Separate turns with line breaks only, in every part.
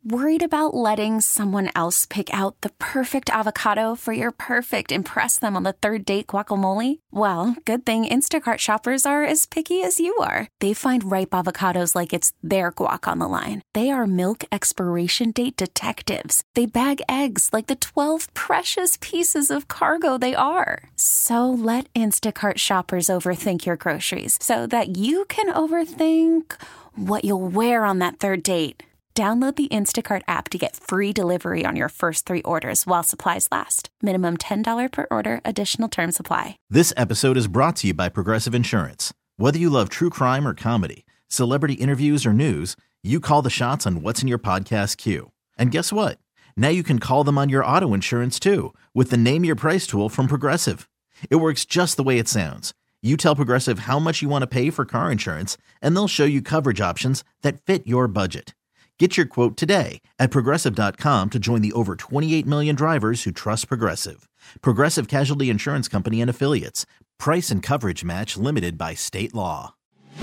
Worried about letting someone else pick out the perfect avocado for your perfect impress them on the third date guacamole? Well, good thing Instacart shoppers are as picky as you are. They find ripe avocados like it's their guac on the line. They are milk expiration date detectives. They bag eggs like the 12 precious pieces of cargo they are. So let Instacart shoppers overthink your groceries so that you can overthink what you'll wear on that third date. Download the Instacart app to get free delivery on your first 3 orders while supplies last. Minimum $10 per order. Additional terms apply.
This episode is brought to you by Progressive Insurance. Whether you love true crime or comedy, celebrity interviews or news, you call the shots on what's in your podcast queue. And guess what? Now you can call them on your auto insurance too with the Name Your Price tool from Progressive. It works just the way it sounds. You tell Progressive how much you want to pay for car insurance, and they'll show you coverage options that fit your budget. Get your quote today at Progressive.com to join the over 28 million drivers who trust Progressive. Progressive Casualty Insurance Company and Affiliates. Price and coverage match limited by state law.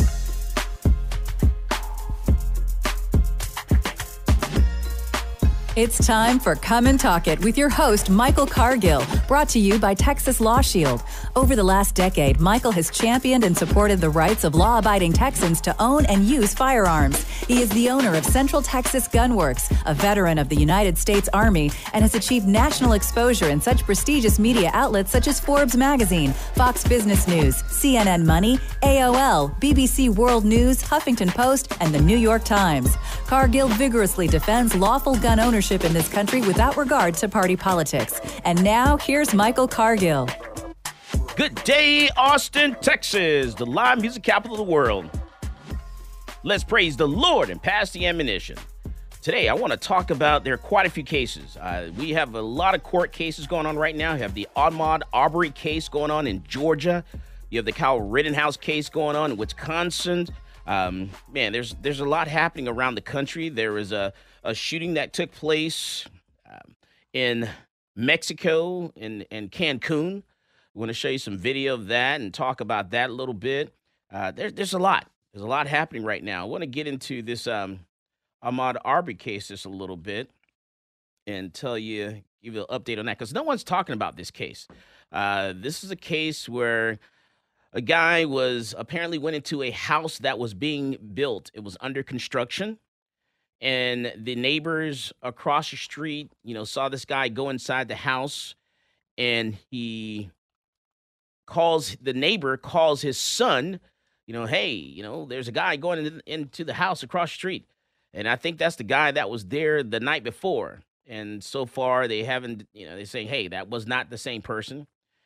It's time for Come and Talk It with your host, Michael Cargill, brought to you by Texas Law Shield. Over the last decade, Michael has championed and supported the rights of law-abiding Texans to own and use firearms. He is the owner of Central Texas Gun Works, a veteran of the United States Army, and has achieved national exposure in such prestigious media outlets such as Forbes Magazine, Fox Business News, CNN Money, AOL, BBC World News, Huffington Post, and the New York Times. Cargill vigorously defends lawful gun ownership in this country without regard to party politics. And now, here's Michael Cargill.
Good day, Austin, Texas, the live music capital of the world. Let's praise the Lord and pass the ammunition. Today, I want to talk about, there are quite a few cases. We have a lot of court cases going on right now. You have the Ahmaud Arbery case going on in Georgia. You have the Kyle Rittenhouse case going on in Wisconsin. There's a lot happening around the country. There was a shooting that took place in Mexico, in Cancun. I want to show you some video of that and talk about that a little bit. There's a lot. There's a lot happening right now. I want to get into this Ahmaud Arbery case just a little bit and give you an update on that, because no one's talking about this case. This is a case where a guy apparently went into a house that was being built. It was under construction. And the neighbors across the street, saw this guy go inside the house, and the neighbor calls his son, hey, there's a guy going into the house across the street. And I think that's the guy that was there the night before. And so far they haven't, they're saying, hey, that was not the same person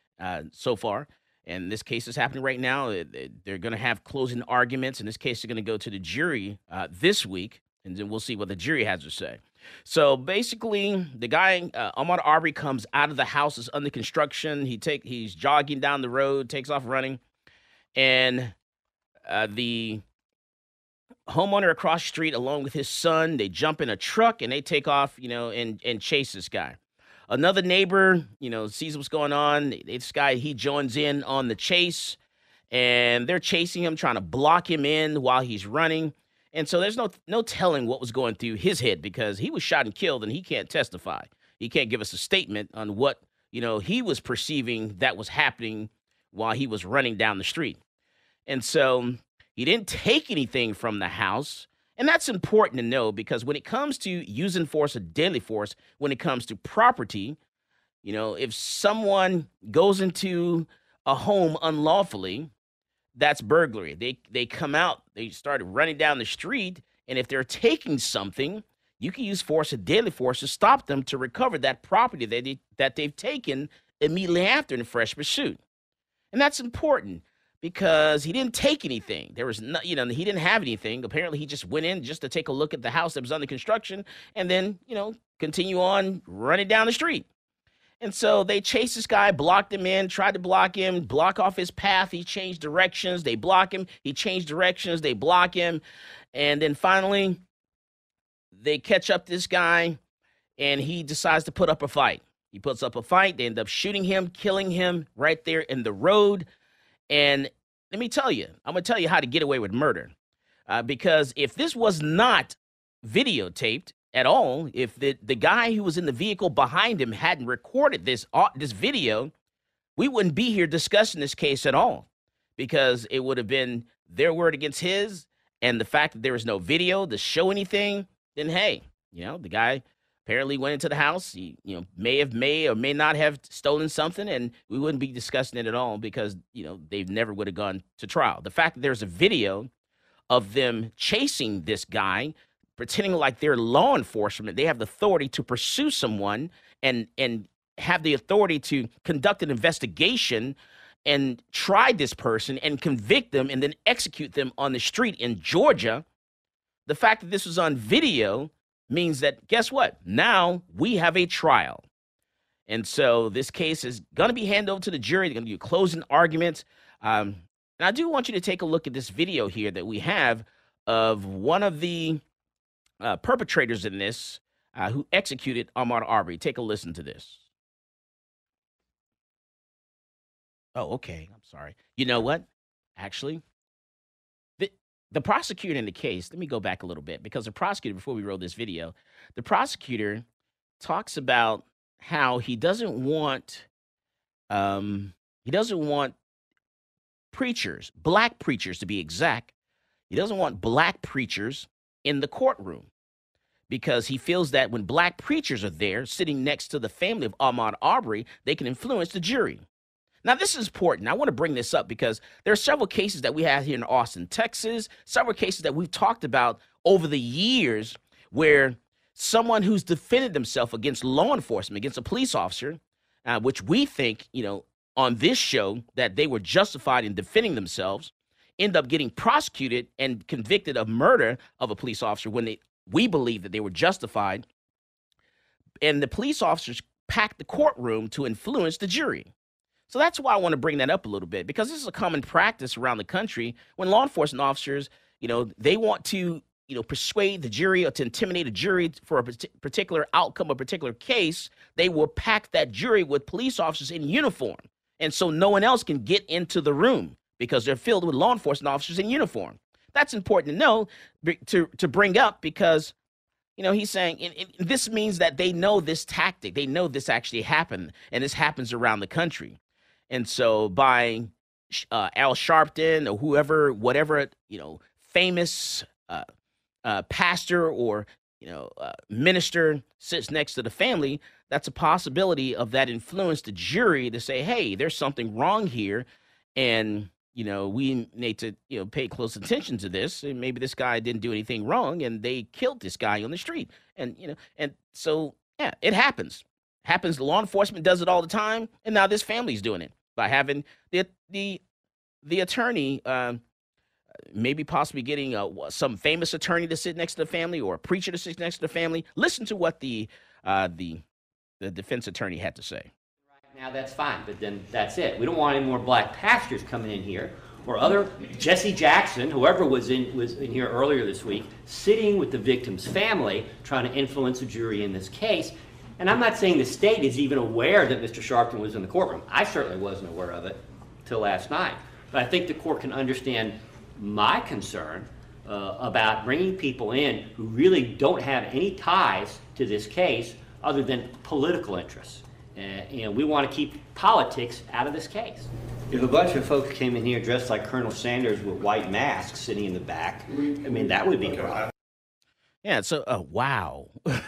so far. And this case is happening right now. They're going to have closing arguments. And this case is going to go to the jury this week. And then we'll see what the jury has to say. So basically, the guy, Ahmaud Arbery, comes out of the house. It's under construction. He's jogging down the road, takes off running. And the homeowner across the street, along with his son, they jump in a truck and they take off, and chase this guy. Another neighbor, sees what's going on. This guy, he joins in on the chase. And they're chasing him, trying to block him in while he's running. And so there's no telling what was going through his head, because he was shot and killed and he can't testify. He can't give us a statement on what, he was perceiving that was happening while he was running down the street. And so he didn't take anything from the house. And that's important to know, because when it comes to using force or deadly force, when it comes to property, if someone goes into a home unlawfully, that's burglary. They come out, they started running down the street, and if they're taking something, you can use force or deadly force to stop them to recover that property that they've taken immediately after in fresh pursuit. And that's important, because he didn't take anything. There was no, he didn't have anything. Apparently, he just went in just to take a look at the house that was under construction, and then, continue on running down the street. And so they chased this guy, blocked him in, tried to block him, block off his path. He changed directions. They block him. He changed directions. They block him. And then finally, they catch up this guy, and he decides to put up a fight. He puts up a fight. They end up shooting him, killing him right there in the road. And let me tell you, I'm going to tell you how to get away with murder. Because if this was not videotaped at all if the guy who was in the vehicle behind him hadn't recorded this video. We wouldn't be here discussing this case at all, because it would have been their word against his, and the fact that there was no video to show anything, then hey, the guy apparently went into the house. He, may or may not have stolen something, and we wouldn't be discussing it at all because, they never would have gone to trial. The fact that there's a video of them chasing this guy, pretending like they're law enforcement, they have the authority to pursue someone and have the authority to conduct an investigation and try this person and convict them and then execute them on the street in Georgia. The fact that this was on video means that, guess what? Now we have a trial. And so this case is going to be handed over to the jury. They're going to do closing arguments. And I do want you to take a look at this video here that we have of one of the perpetrators in this who executed Ahmaud Arbery. Take a listen to this. Oh, okay. I'm sorry. You know what? Actually, the prosecutor in the case, let me go back a little bit, because the prosecutor, before we roll this video, the prosecutor talks about how he doesn't want preachers, black preachers to be exact. He doesn't want black preachers in the courtroom, because he feels that when black preachers are there sitting next to the family of Ahmaud Arbery, they can influence the jury. Now, this is important. I want to bring this up because there are several cases that we have here in Austin, Texas, several cases that we've talked about over the years where someone who's defended themselves against law enforcement, against a police officer, which we think, on this show that they were justified in defending themselves, end up getting prosecuted and convicted of murder of a police officer when we believe that they were justified. And the police officers packed the courtroom to influence the jury. So that's why I want to bring that up a little bit, because this is a common practice around the country when law enforcement officers, they want to, persuade the jury or to intimidate a jury for a particular outcome, a particular case. They will pack that jury with police officers in uniform. And so no one else can get into the room because they're filled with law enforcement officers in uniform. That's important to know, to bring up, because, he's saying this means that they know this tactic. They know this actually happened, and this happens around the country. And so by Al Sharpton or whoever, whatever, famous pastor or, minister sits next to the family, that's a possibility of that influence the jury to say, hey, there's something wrong here. And, we need to, pay close attention to this. And maybe this guy didn't do anything wrong and they killed this guy on the street. And, and so, yeah, it happens. The law enforcement does it all the time, and now this family's doing it by having the attorney, maybe possibly getting some famous attorney to sit next to the family or a preacher to sit next to the family. Listen to what the defense attorney had to say.
Right now, that's fine, but then that's it. We don't want any more black pastors coming in here, or other Jesse Jackson, whoever was in here earlier this week, sitting with the victim's family, trying to influence a jury in this case. And I'm not saying the state is even aware that Mr. Sharpton was in the courtroom. I certainly wasn't aware of it till last night. But I think the court can understand my concern about bringing people in who really don't have any ties to this case other than political interests. And we want to keep politics out of this case. If a bunch of folks came in here dressed like Colonel Sanders with white masks sitting in the back, that would be a problem.
Yeah, so wow.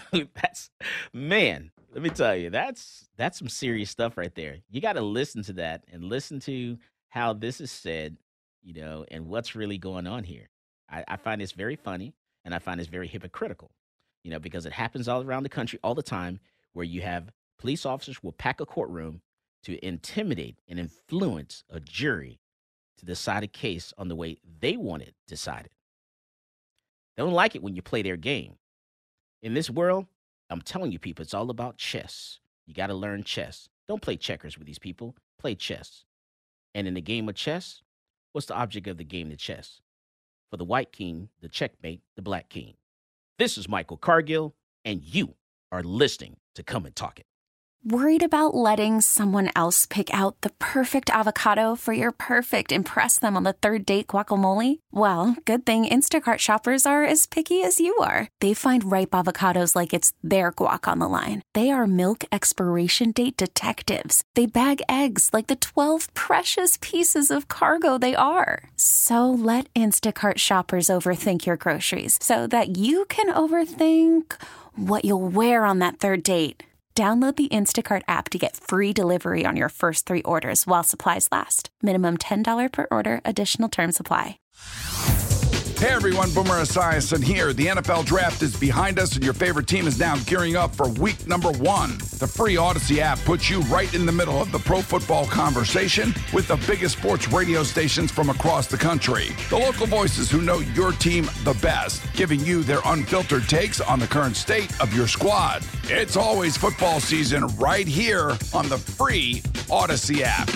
Man, let me tell you, that's some serious stuff right there. You got to listen to that and listen to how this is said, and what's really going on here. I find this very funny, and I find this very hypocritical, because it happens all around the country all the time, where you have police officers will pack a courtroom to intimidate and influence a jury to decide a case on the way they want it decided. They don't like it when you play their game. In this world, I'm telling you, people, it's all about chess. You got to learn chess. Don't play checkers with these people. Play chess. And in the game of chess, what's the object of the game of chess? For the white king, the checkmate, the black king. This is Michael Cargill, and you are listening to Come and Talk It.
Worried about letting someone else pick out the perfect avocado for your perfect impress them on the third date guacamole? Well, good thing Instacart shoppers are as picky as you are. They find ripe avocados like it's their guac on the line. They are milk expiration date detectives. They bag eggs like the 12 precious pieces of cargo they are. So let Instacart shoppers overthink your groceries so that you can overthink what you'll wear on that third date. Download the Instacart app to get free delivery on your first 3 orders while supplies last. Minimum $10 per order. Additional terms apply.
Hey everyone, Boomer Esiason here. The NFL Draft is behind us and your favorite team is now gearing up for week number 1. The free Odyssey app puts you right in the middle of the pro football conversation with the biggest sports radio stations from across the country. The local voices who know your team the best, giving you their unfiltered takes on the current state of your squad. It's always football season right here on the free Odyssey app.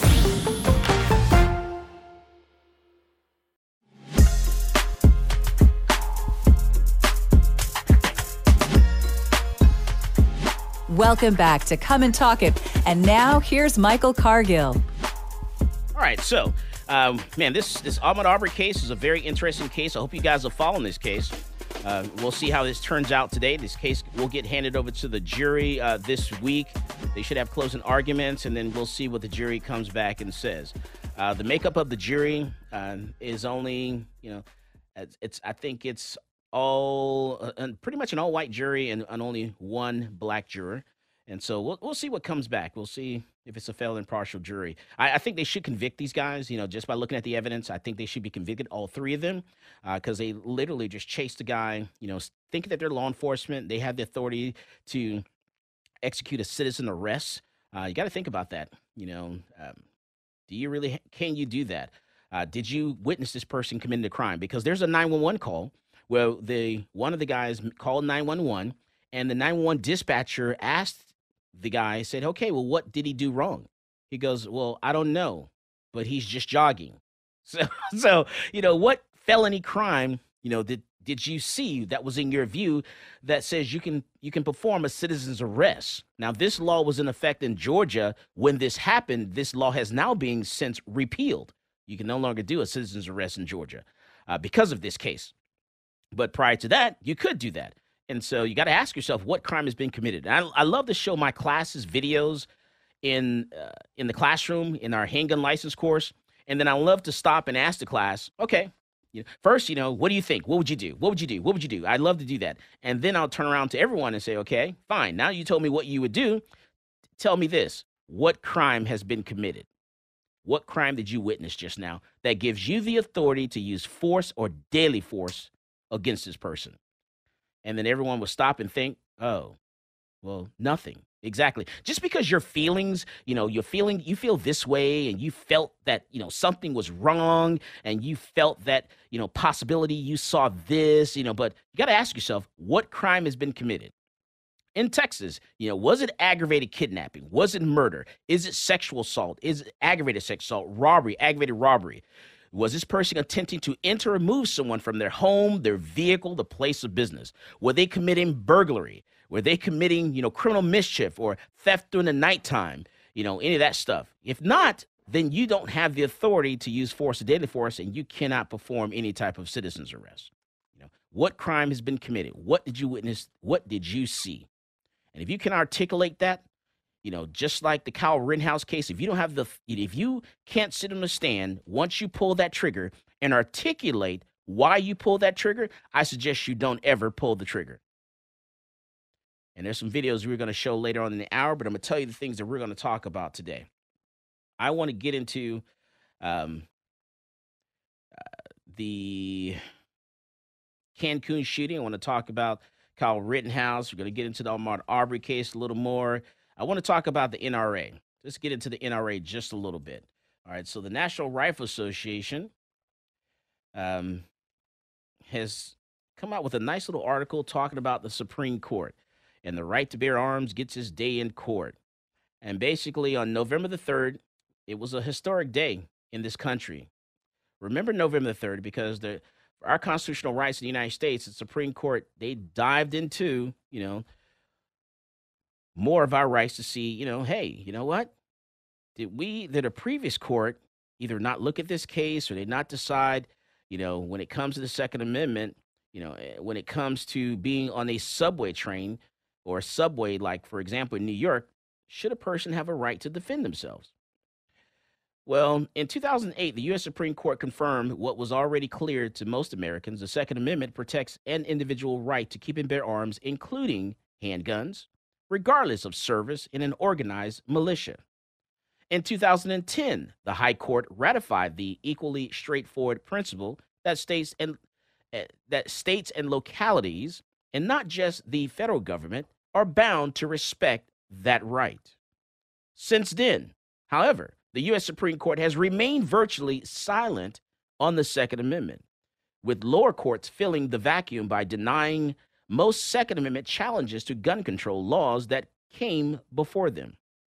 Welcome back to Come and Talk It. And now here's Michael Cargill.
All right, so, this Ahmaud Arbery case is a very interesting case. I hope you guys are following this case. We'll see how this turns out today. This case will get handed over to the jury this week. They should have closing arguments, and then we'll see what the jury comes back and says. The makeup of the jury is only, I think it's all pretty much an all-white jury and only one black juror. And so we'll see what comes back. We'll see if it's a fair and impartial jury. I think they should convict these guys, just by looking at the evidence. I think they should be convicted, all 3 of them, because they literally just chased the guy, thinking that they're law enforcement. They have the authority to execute a citizen arrest. You got to think about that. Can you do that? Did you witness this person committing a crime? Because there's a 911 call where one of the guys called 911, and the 911 dispatcher asked the guy, said, okay, well, what did he do wrong? He goes, well, I don't know, but he's just jogging. So what felony crime, did you see that was in your view that says you can perform a citizen's arrest? Now, this law was in effect in Georgia when this happened. This law has now been since repealed. You can no longer do a citizen's arrest in Georgia because of this case. But prior to that, you could do that. And so you got to ask yourself what crime has been committed. And I love to show my classes videos in the classroom in our handgun license course. And then I love to stop and ask the class, okay, first, what do you think? What would you do? What would you do? What would you do? I'd love to do that. And then I'll turn around to everyone and say, okay, fine. Now you told me what you would do. Tell me this. What crime has been committed? What crime did you witness just now that gives you the authority to use force or deadly force against this person? And then everyone will stop and think, oh, well, nothing. Exactly. Just because your feelings, you feel this way and you felt that, something was wrong and you felt that, possibility you saw this, but you got to ask yourself, what crime has been committed? In Texas, was it aggravated kidnapping? Was it murder? Is it sexual assault? Is it aggravated sexual assault, robbery, aggravated robbery? Was this person attempting to enter or move someone from their home, their vehicle, the place of business? Were they committing burglary? Were they committing, criminal mischief or theft during the nighttime? Any of that stuff. If not, then you don't have the authority to use force or deadly force, and you cannot perform any type of citizen's arrest. What crime has been committed? What did you witness? What did you see? And if you can articulate that, just like the Kyle Rittenhouse case, if you can't sit on the stand once you pull that trigger and articulate why you pull that trigger, I suggest you don't ever pull the trigger. And there's some videos we're going to show later on in the hour, but I'm going to tell you the things that we're going to talk about today. I want to get into the Cancun shooting. I want to talk about Kyle Rittenhouse. We're going to get into the Ahmaud Arbery case a little more. I want to talk about the NRA. Let's get into the NRA just a little bit. All right, so the National Rifle Association has come out with a nice little article talking about the Supreme Court and the right to bear arms gets its day in court. And basically on November the 3rd, it was a historic day in this country. Remember November the 3rd because for our constitutional rights in the United States, the Supreme Court, they dived into, more of our rights to see, hey, you know what? Did a previous court either not look at this case or they not decide, when it comes to the Second Amendment, when it comes to being on a subway train or a subway, like, for example, in New York, should a person have a right to defend themselves? Well, in 2008, the U.S. Supreme Court confirmed what was already clear to most Americans. The Second Amendment protects an individual right to keep and bear arms, including handguns, regardless of service in an organized militia. In 2010, the High Court ratified the equally straightforward principle that states and localities, and not just the federal government, are bound to respect that right. Since then, however, the U.S. Supreme Court has remained virtually silent on the Second Amendment, with lower courts filling the vacuum by denying most Second Amendment challenges to gun control laws that came before them.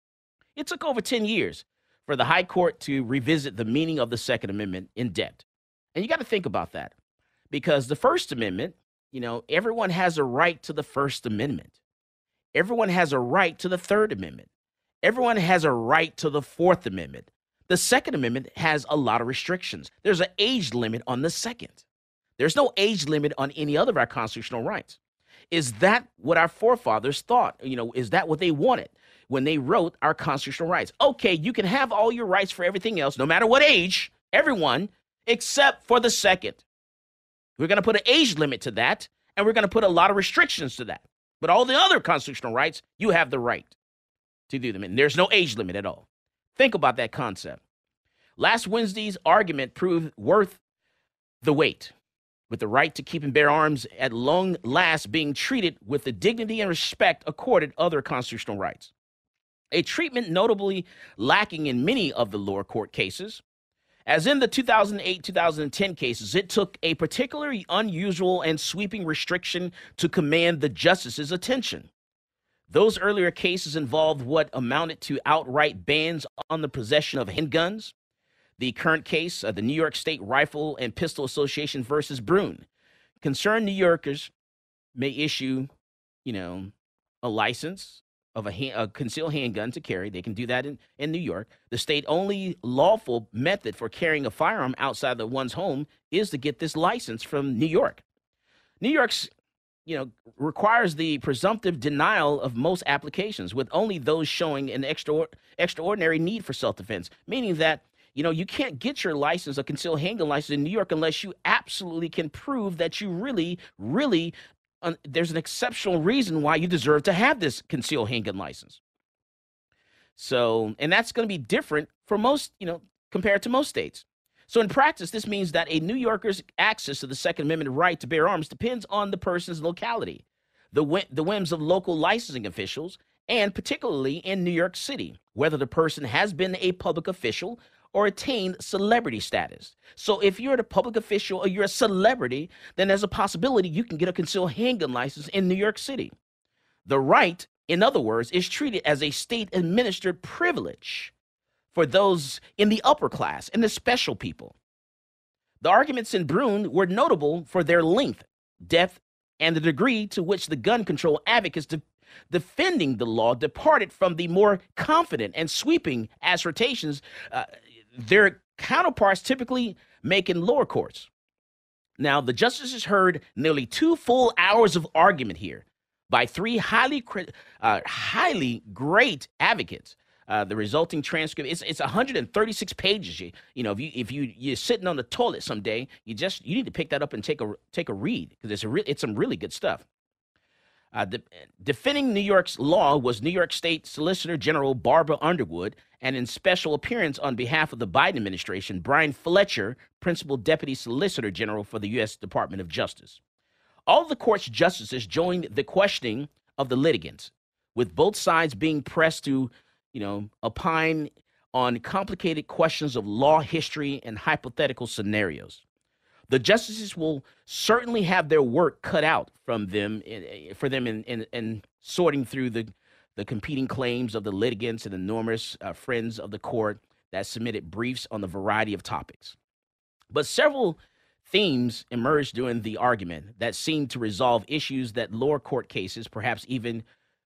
It took over 10 years for the High Court to revisit the meaning of the Second Amendment in depth. And you got to think about that, because the First Amendment, everyone has a right to the First Amendment. Everyone has a right to the Third Amendment. Everyone has a right to the Fourth Amendment. The Second Amendment has a lot of restrictions. There's an age limit on the second. There's no age limit on any other of our constitutional rights. Is that what our forefathers thought? Is that what they wanted when they wrote our constitutional rights? Okay, you can have all your rights for everything else, no matter what age, everyone, except for the second. We're going to put an age limit to that, and we're going to put a lot of restrictions to that. But all the other constitutional rights, you have the right to do them, and there's no age limit at all. Think about that concept. Last Wednesday's argument proved worth the wait, with the right to keep and bear arms at long last being treated with the dignity and respect accorded other constitutional rights, a treatment notably lacking in many of the lower court cases. As in the 2008-2010 cases, it took a particularly unusual and sweeping restriction to command the justice's attention. Those earlier cases involved what amounted to outright bans on the possession of handguns. The current case, the New York State Rifle and Pistol Association versus Brune, concerned New Yorkers may issue, a license of a concealed handgun to carry. They can do that in New York. The state-only lawful method for carrying a firearm outside of one's home is to get this license from New York. New York's requires the presumptive denial of most applications, with only those showing an extraordinary need for self-defense, meaning that, you can't get your license, a concealed handgun license in New York, unless you absolutely can prove that you really, there's an exceptional reason why you deserve to have this concealed handgun license. So, and that's going to be different for most, compared to most states. So in practice, this means that a New Yorker's access to the Second Amendment right to bear arms depends on the person's locality, the whims of local licensing officials, and particularly in New York City, whether the person has been a public official or attained celebrity status. So if you're a public official or you're a celebrity, then there's a possibility you can get a concealed handgun license in New York City. The right, in other words, is treated as a state-administered privilege for those in the upper class and the special people. The arguments in Brune were notable for their length, depth, and the degree to which the gun control advocates defending the law departed from the more confident and sweeping assertions their counterparts typically make in lower courts. Now, the justices heard nearly 2 full hours of argument here by 3 highly great advocates. The resulting transcript, it's 136 pages. If you're sitting on the toilet someday, you need to pick that up and take a read, because it's some really good stuff. Defending New York's law was New York State Solicitor General Barbara Underwood, and in special appearance on behalf of the Biden administration, Brian Fletcher, Principal Deputy Solicitor General for the U.S. Department of Justice. All of the court's justices joined the questioning of the litigants, with both sides being pressed to, opine on complicated questions of law history and hypothetical scenarios. The justices will certainly have their work cut out for them in sorting through the competing claims of the litigants and the numerous friends of the court that submitted briefs on the variety of topics. But several themes emerged during the argument that seemed to resolve issues that lower court cases, perhaps even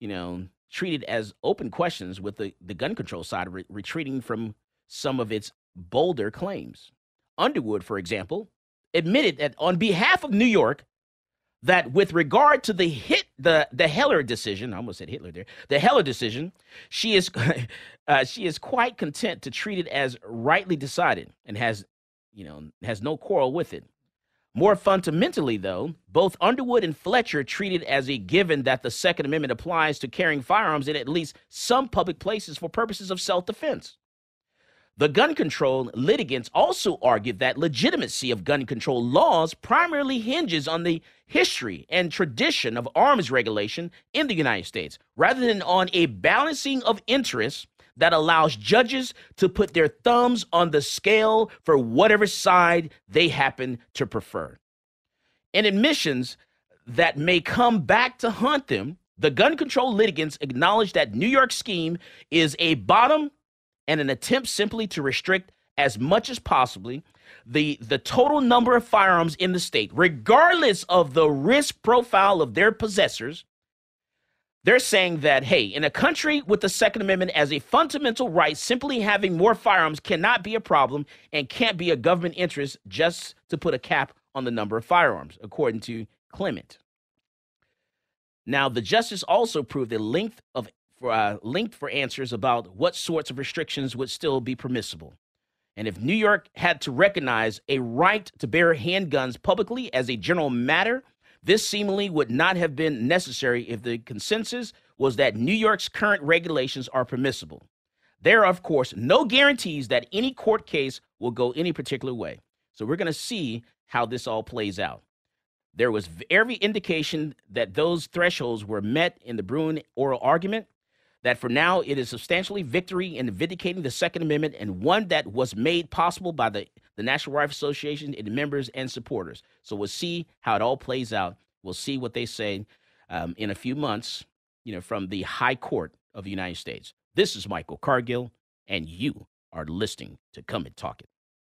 treated as open questions, with the gun control side retreating from some of its bolder claims. Underwood, for example, admitted that on behalf of New York, that with regard to the Heller decision, I almost said Hitler there, the Heller decision, she is quite content to treat it as rightly decided and has no quarrel with it. More fundamentally, though, both Underwood and Fletcher treated as a given that the Second Amendment applies to carrying firearms in at least some public places for purposes of self-defense. The gun control litigants also argued that legitimacy of gun control laws primarily hinges on the history and tradition of arms regulation in the United States, rather than on a balancing of interests that allows judges to put their thumbs on the scale for whatever side they happen to prefer. In admissions that may come back to haunt them, the gun control litigants acknowledge that New York's scheme is a bottom and an attempt simply to restrict as much as possibly the total number of firearms in the state, regardless of the risk profile of their possessors. They're saying that, hey, in a country with the Second Amendment as a fundamental right, simply having more firearms cannot be a problem and can't be a government interest just to put a cap on the number of firearms, according to Clement. Now, the justice also proved a length for answers about what sorts of restrictions would still be permissible. And if New York had to recognize a right to bear handguns publicly as a general matter, this seemingly would not have been necessary if the consensus was that New York's current regulations are permissible. There are, of course, no guarantees that any court case will go any particular way. So we're going to see how this all plays out. There was every indication that those thresholds were met in the Bruen oral argument, that for now it is substantially victory in vindicating the Second Amendment, and one that was made possible by the National Rifle Association and members and supporters. So we'll see how it all plays out. We'll see what they say in a few months, from the High Court of the United States. This is Michael Cargill, and you are listening to Come and Talk It.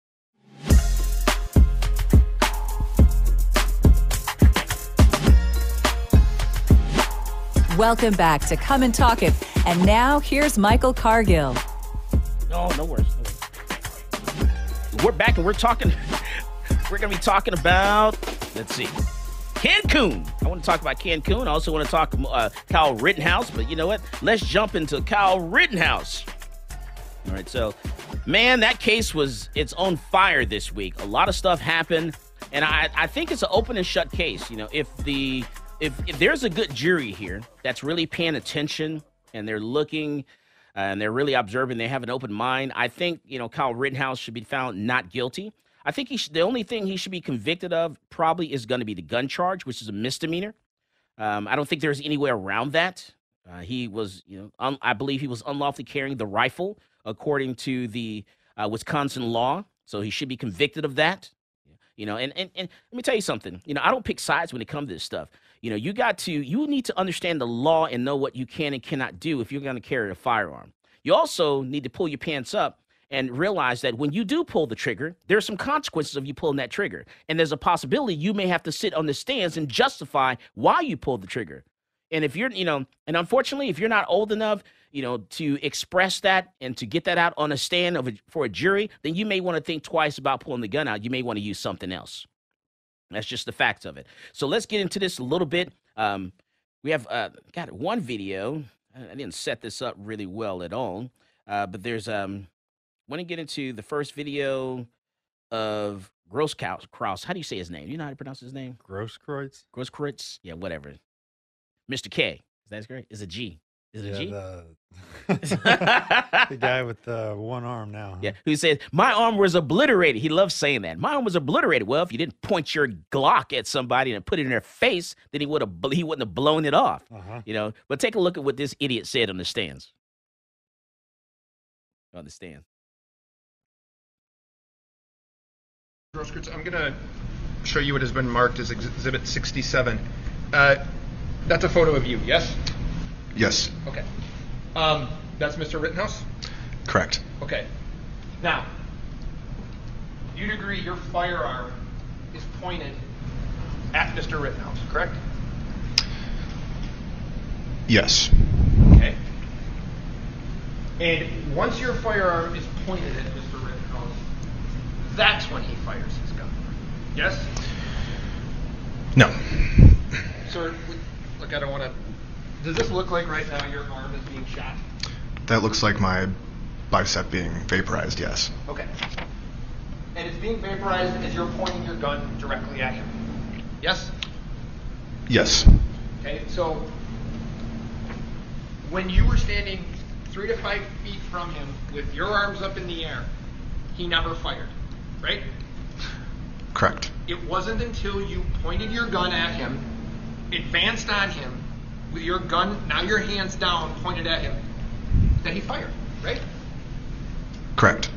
Welcome back to Come and Talk It. And now here's Michael Cargill.
No worries. We're back and we're going to be talking about, let's see, Cancun. I want to talk about Cancun. I also want to talk Kyle Rittenhouse, but you know what? Let's jump into Kyle Rittenhouse. All right, so, man, that case it's on fire this week. A lot of stuff happened, and I think it's an open and shut case. If there's a good jury here that's really paying attention and they're looking and they're really observing, they have an open mind, I think, Kyle Rittenhouse should be found not guilty. I think the only thing he should be convicted of probably is going to be the gun charge, which is a misdemeanor. I don't think there's any way around that. He was, I believe he was unlawfully carrying the rifle according to the Wisconsin law. So he should be convicted of that. And let me tell you something. I don't pick sides when it comes to this stuff. You need to understand the law and know what you can and cannot do if you're going to carry a firearm. You also need to pull your pants up and realize that when you do pull the trigger, there are some consequences of you pulling that trigger. And there's a possibility you may have to sit on the stands and justify why you pulled the trigger. And if you're, and unfortunately, if you're not old enough, to express that and to get that out on a stand for a jury, then you may want to think twice about pulling the gun out. You may want to use something else. That's just the facts of it. So let's get into this a little bit. We have got one video. I didn't set this up really well at all, but there's want to get into the first video of Grosskreutz. How do you say his name? You know how to pronounce his name?
Grosskreutz?
Grosskreutz? Yeah, whatever. Mr. K. That's great. It's a G. Is it a G?
The guy with one arm now.
Yeah, who says, my arm was obliterated. He loves saying that. My arm was obliterated. Well, if you didn't point your Glock at somebody and put it in their face, then he wouldn't have blown it off. But take a look at what this idiot said on the stands. On the stand.
Grosskreutz, I'm going to show you what has been marked as Exhibit 67. That's a photo of you, yes?
Yes.
Okay. That's Mr. Rittenhouse?
Correct.
Okay. Now, you'd agree your firearm is pointed at Mr. Rittenhouse, correct?
Yes.
And once your firearm is pointed at Mr. Rittenhouse, that's when he fires his gun. Yes?
No.
Sir, look, I don't want to... Does this look like right now your arm is being shot?
That looks like my bicep being vaporized, yes.
Okay. And it's being vaporized as you're pointing your gun directly at him. Yes?
Yes.
Okay, so when you were standing 3 to 5 feet from him with your arms up in the air, he never fired, right?
Correct.
It wasn't until you pointed your gun at him, advanced on him, with your gun, now your hands down, pointed at him, that he fired, right?
Correct.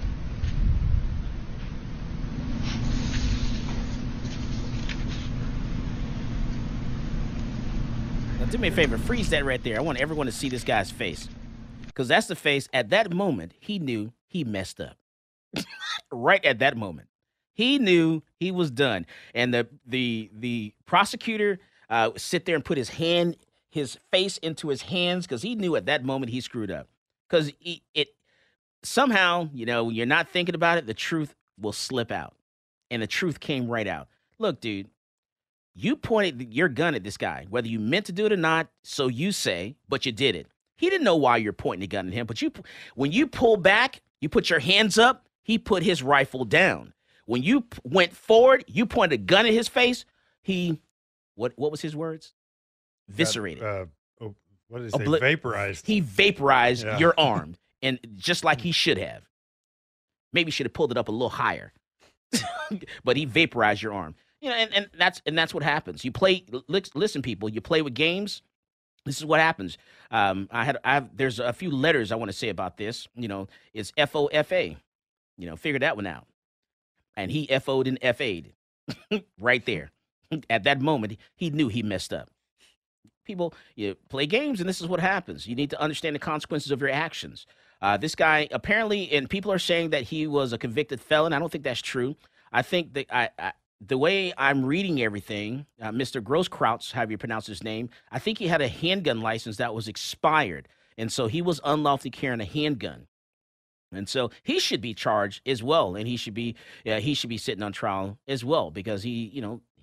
Now, do me a favor, freeze that right there. I want everyone to see this guy's face. Because that's the face, at that moment, he knew he messed up. Right at that moment. He knew he was done. And the prosecutor sit there and put his face into his hands because he knew at that moment he screwed up. Because somehow, you're not thinking about it, the truth will slip out. And the truth came right out. Look, dude, you pointed your gun at this guy, whether you meant to do it or not, so you say, but you did it. He didn't know why you're pointing the gun at him, but when you pull back, you put your hands up, he put his rifle down. When you went forward, you pointed a gun at his face, what was his words? Eviscerated.
What did he say? Vaporized.
He vaporized your arm, and just like he should have. Maybe should have pulled it up a little higher. But he vaporized your arm. And that's what happens. You play. Listen, people. You play with games. This is what happens. There's a few letters I want to say about this. It's FOFA. Figure that one out. And he FO'd and FA'd right there. At that moment, he knew he messed up. People, you play games, and this is what happens. You need to understand the consequences of your actions. This guy apparently, and people are saying that he was a convicted felon. I don't think that's true. I think that the way I'm reading everything, Mr. Grosskreutz, however you pronounce his name, I think he had a handgun license that was expired. And so he was unlawfully carrying a handgun. And so he should be charged as well. And he should be sitting on trial as well because he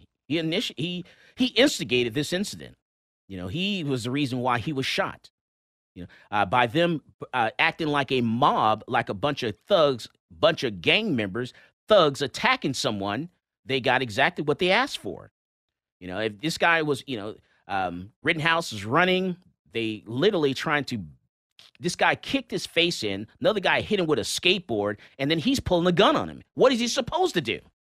instigated this incident. He was the reason why he was shot. By them acting like a mob, like a bunch of thugs, bunch of gang members, thugs attacking someone, they got exactly what they asked for. If this guy was, Rittenhouse is running, they literally this guy kicked his face in, another guy hit him with a skateboard, and then he's pulling a gun on him. What is he supposed to do?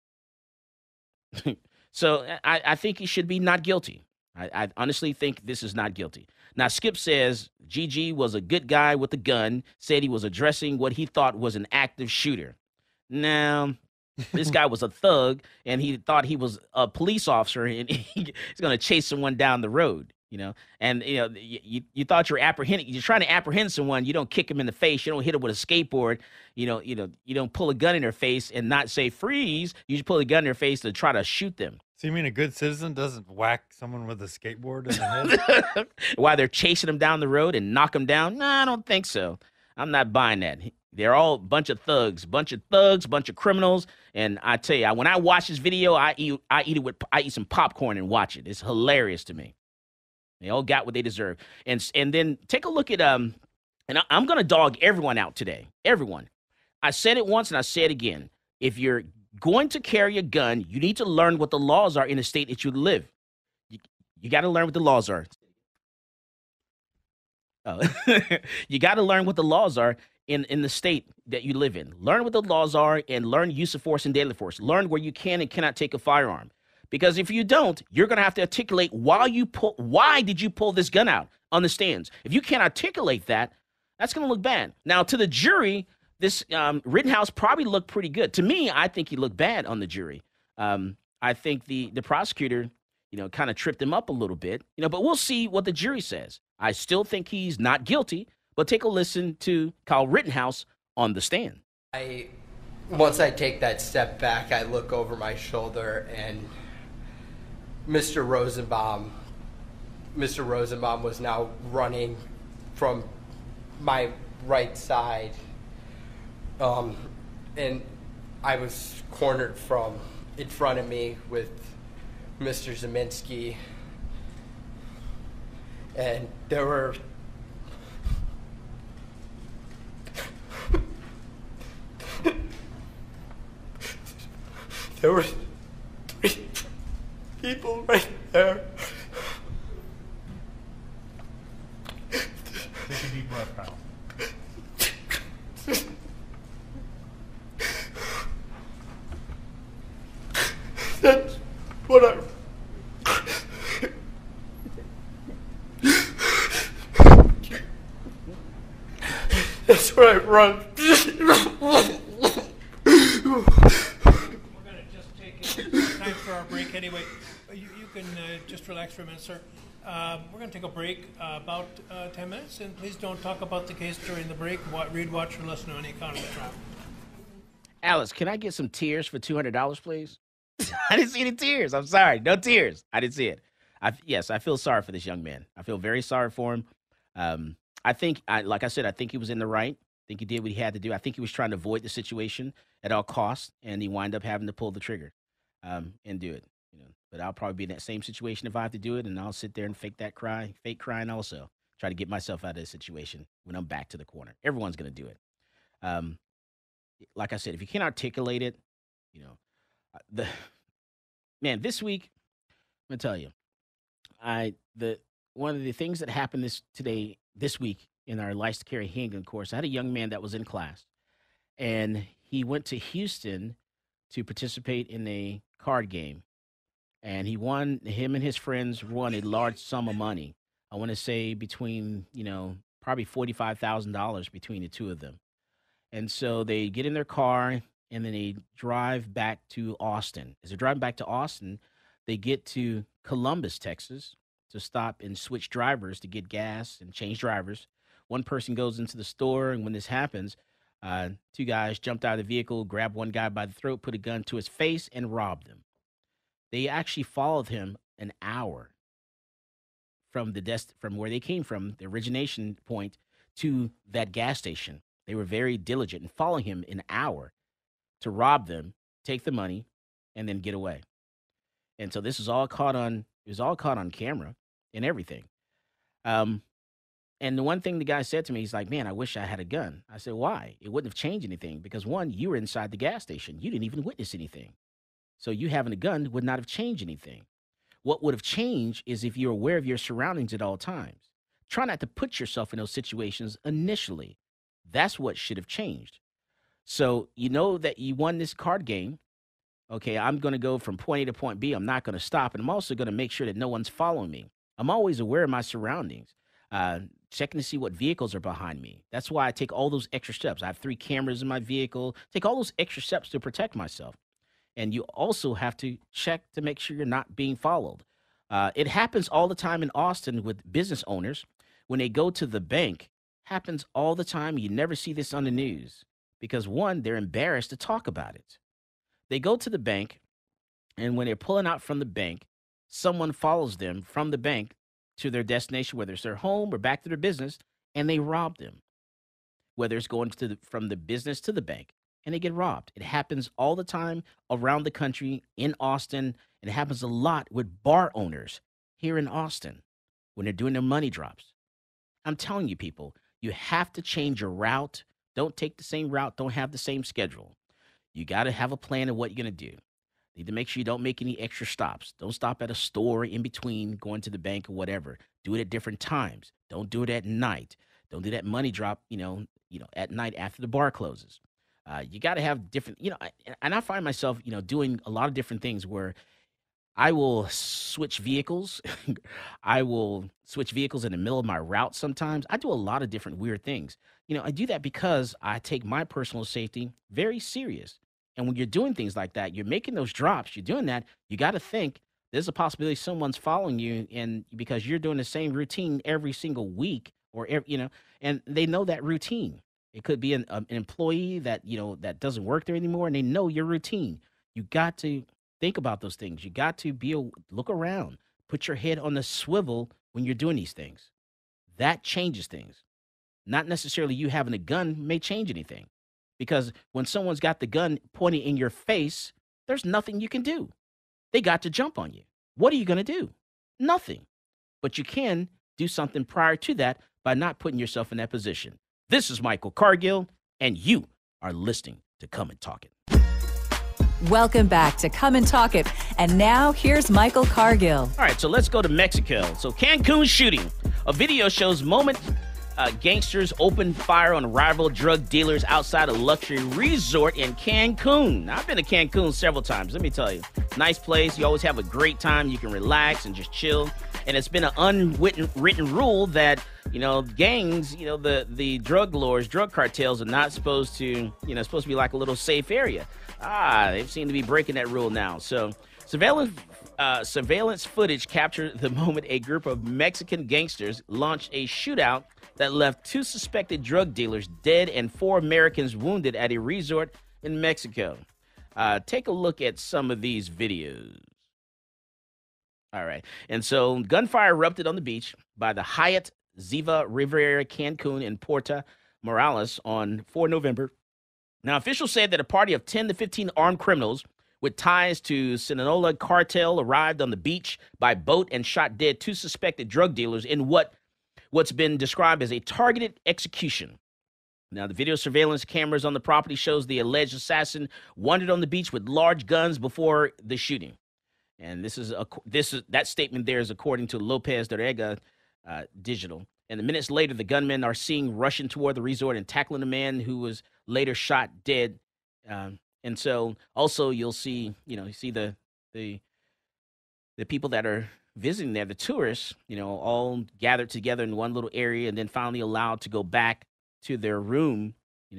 So I think he should be not guilty. I honestly think this is not guilty. Now, Skip says GG was a good guy with a gun, said he was addressing what he thought was an active shooter. Now, this guy was a thug, and he thought he was a police officer, and he's going to chase someone down the road, And, you thought you're trying to apprehend someone. You don't kick him in the face. You don't hit him with a skateboard. You don't pull a gun in their face and not say freeze. You just pull a gun in their face to try to shoot them.
So you mean a good citizen doesn't whack someone with a skateboard in the head?
While they're chasing them down the road and knock them down? No, I don't think so. I'm not buying that. They're all a bunch of thugs, bunch of criminals. And I tell you, when I watch this video, I eat some popcorn and watch it. It's hilarious to me. They all got what they deserve. And then take a look at and I'm gonna dog everyone out today. Everyone. I said it once and I say it again. If you're going to carry a gun, you need to learn what the laws are in the state that you live. You got to learn what the laws are. You got to learn what the laws are in the state that you live in. Learn what the laws are and learn use of force and deadly force. Learn where you can and cannot take a firearm. Because if you don't, you're going to have to articulate why did you pull this gun out on the stands. If you can't articulate that, that's going to look bad. Now, to the jury, this Rittenhouse probably looked pretty good. To me, I think he looked bad on the jury. I think the prosecutor, kind of tripped him up a little bit, but we'll see what the jury says. I still think he's not guilty, but take a listen to Kyle Rittenhouse on the stand.
Once I take that step back, I look over my shoulder and Mr. Rosenbaum was now running from my right side, and I was cornered from in front of me with Mr. Zeminski, and there were three people right there.
Take a deep breath, Kyle.
That's what That's what I run.
We're going to just take time for our break anyway. You can just relax for a minute, sir. We're going to take a break about 10 minutes, and please don't talk about the case during the break. Read, watch, or listen to any account of the trial.
Alice, can I get some tears for $200, please? I didn't see any tears. I'm sorry. No tears. I didn't see it. Yes, I feel sorry for this young man. I feel very sorry for him. I think, like I said, I think he was in the right. I think he did what he had to do. I think he was trying to avoid the situation at all costs, and he wound up having to pull the trigger and do it. But I'll probably be in that same situation if I have to do it, and I'll sit there and fake crying also. Try to get myself out of this situation when I'm back to the corner. Everyone's going to do it. Like I said, if you can't articulate it, this week, I'm going to tell you, one of the things that happened this week in our License to Carry handgun course, I had a young man that was in class, and he went to Houston to participate in a card game, and him and his friends won a large sum of money. I want to say between, probably $45,000 between the two of them. And so they get in their car, and then they drive back to Austin. As they're driving back to Austin, they get to Columbus, Texas, to stop and switch drivers to get gas and change drivers. One person goes into the store, and when this happens, two guys jumped out of the vehicle, grabbed one guy by the throat, put a gun to his face, and robbed him. They actually followed him an hour from where they came from, the origination point, to that gas station. They were very diligent in following him an hour to rob them, take the money, and then get away. And so this was all caught on. It was all caught on camera and everything. And the one thing the guy said to me, he's like, "Man, I wish I had a gun." I said, "Why?" It wouldn't have changed anything because one, you were inside the gas station. You didn't even witness anything. So you having a gun would not have changed anything. What would have changed is if you're aware of your surroundings at all times. Try not to put yourself in those situations initially. That's what should have changed. So you know that you won this card game. Okay, I'm going to go from point A to point B. I'm not going to stop. And I'm also going to make sure that no one's following me. I'm always aware of my surroundings, checking to see what vehicles are behind me. That's why I take all those extra steps. I have 3 cameras in my vehicle. Take all those extra steps to protect myself. And you also have to check to make sure you're not being followed. It happens all the time in Austin with business owners. When they go to the bank, happens all the time. You never see this on the news because, one, they're embarrassed to talk about it. They go to the bank, and when they're pulling out from the bank, someone follows them from the bank to their destination, whether it's their home or back to their business, and they rob them, whether it's going from the business to the bank, and they get robbed. It happens all the time around the country in Austin, and it happens a lot with bar owners here in Austin when they're doing their money drops. I'm telling you, people, you have to change your route. Don't take the same route. Don't have the same schedule. You got to have a plan of what you're going to do. You need to make sure you don't make any extra stops. Don't stop at a store in between going to the bank or whatever. Do it at different times. Don't do it at night. Don't do that money drop, at night after the bar closes. You got to have different, and I find myself, doing a lot of different things where I will switch vehicles. I will switch vehicles in the middle of my route sometimes. I do a lot of different weird things. I do that because I take my personal safety very serious. And when you're doing things like that, you're making those drops, you're doing that, you got to think there's a possibility someone's following you and because you're doing the same routine every single week and they know that routine. It could be an employee that, that doesn't work there anymore and they know your routine. You got to think about those things. You got to look around, put your head on the swivel when you're doing these things. That changes things. not necessarily you having a gun may change anything. Because when someone's got the gun pointing in your face, there's nothing you can do. They got to jump on you. What are you going to do? Nothing. But you can do something prior to that by not putting yourself in that position. This is Michael Cargill, and you are listening to Come and Talk It.
Welcome back to Come and Talk It. And now here's Michael Cargill.
All right, so let's go to Mexico. So Cancun shooting. A video shows moment gangsters open fire on rival drug dealers outside a luxury resort in Cancun. Now, I've been to Cancun several times. Let me tell you, nice place. You always have a great time. You can relax and just chill. And it's been an unwritten rule that, gangs, the drug lords, drug cartels are not supposed to, supposed to be like a little safe area. They seem to be breaking that rule now. So surveillance footage captured the moment a group of Mexican gangsters launched a shootout that left 2 suspected drug dealers dead and 4 Americans wounded at a resort in Mexico. Take a look at some of these videos. All right. And so gunfire erupted on the beach by the Hyatt Ziva Riviera Cancun in Puerto Morelos on 4 November. Now, officials said that a party of 10 to 15 armed criminals with ties to Sinaloa cartel arrived on the beach by boat and shot dead 2 suspected drug dealers in what's been described as a targeted execution. Now, the video surveillance cameras on the property shows the alleged assassin wandered on the beach with large guns before the shooting. And that statement there is according to Lopez de Rega Digital. And the minutes later, the gunmen are seen rushing toward the resort and tackling a man who was later shot dead. And so also you'll see, you see the people that are visiting there, the tourists, all gathered together in one little area and then finally allowed to go back to their room,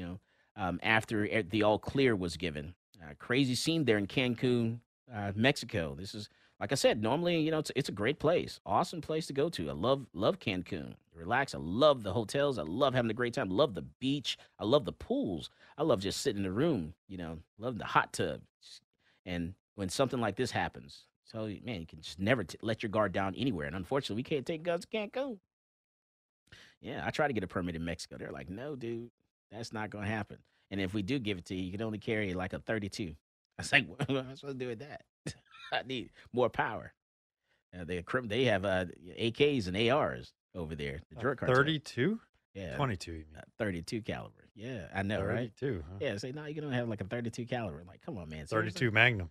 after the all clear was given. Crazy scene there in Cancun, Mexico. This is, like I said, normally, it's a great place, awesome place to go to. I love Cancun. Relax. I love the hotels. I love having a great time. I love the beach. I love the pools. I love just sitting in the room, love the hot tub. And when something like this happens, so, man, you can just never let your guard down anywhere. And unfortunately, we can't take guns to Cancun. Yeah, I tried to get a permit in Mexico. They're like, no, dude, that's not going to happen. And if we do give it to you, you can only carry like a 32. I was like, what am I supposed to do with that? I need more power. They have AKs and ARs over there. The drug cartel.
32?
Yeah.
22, you mean.
32 caliber. Yeah, I know, 32, right?
32, huh?
Yeah, say, no, you can only have like a 32 caliber. I'm like, come on, man.
32 Magnum.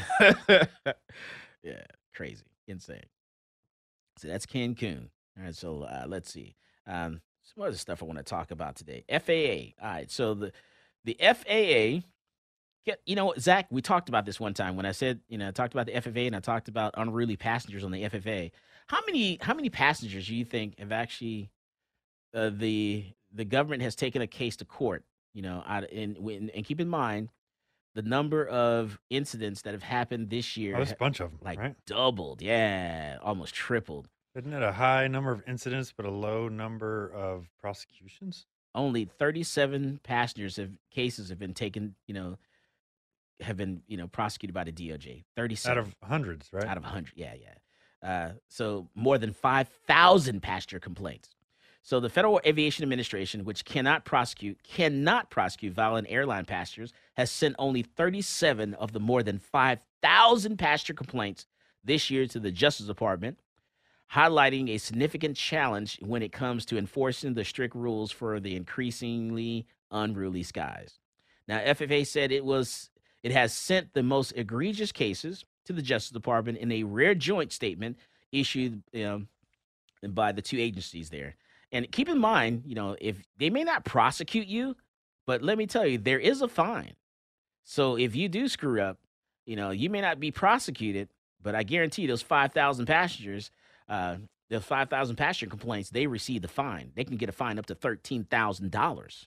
Yeah, crazy. Insane. So that's Cancun. All right, so let's see. Some other stuff I want to talk about today. FAA. All right, so the FAA... Zach, we talked about this one time when I said, I talked about the FFA and I talked about unruly passengers on the FFA. How many passengers do you think have actually the government has taken a case to court? And keep in mind the number of incidents that have happened this year.
There's a bunch of them, right?
Doubled, yeah, almost tripled.
Isn't it a high number of incidents but a low number of prosecutions? Only
37 cases have been taken, have been, prosecuted by the DOJ. 37.
Out of hundreds, right?
Out of 100, yeah. So more than 5,000 passenger complaints. So the Federal Aviation Administration, which cannot prosecute violent airline passengers, has sent only 37 of the more than 5,000 passenger complaints this year to the Justice Department, highlighting a significant challenge when it comes to enforcing the strict rules for the increasingly unruly skies. Now, FFA said it has sent the most egregious cases to the Justice Department in a rare joint statement issued by the 2 agencies there. And keep in mind, if they may not prosecute you, but let me tell you, there is a fine. So if you do screw up, you may not be prosecuted, but I guarantee those 5,000 passengers, the 5,000 passenger complaints, they receive the fine. They can get a fine up to $13,000.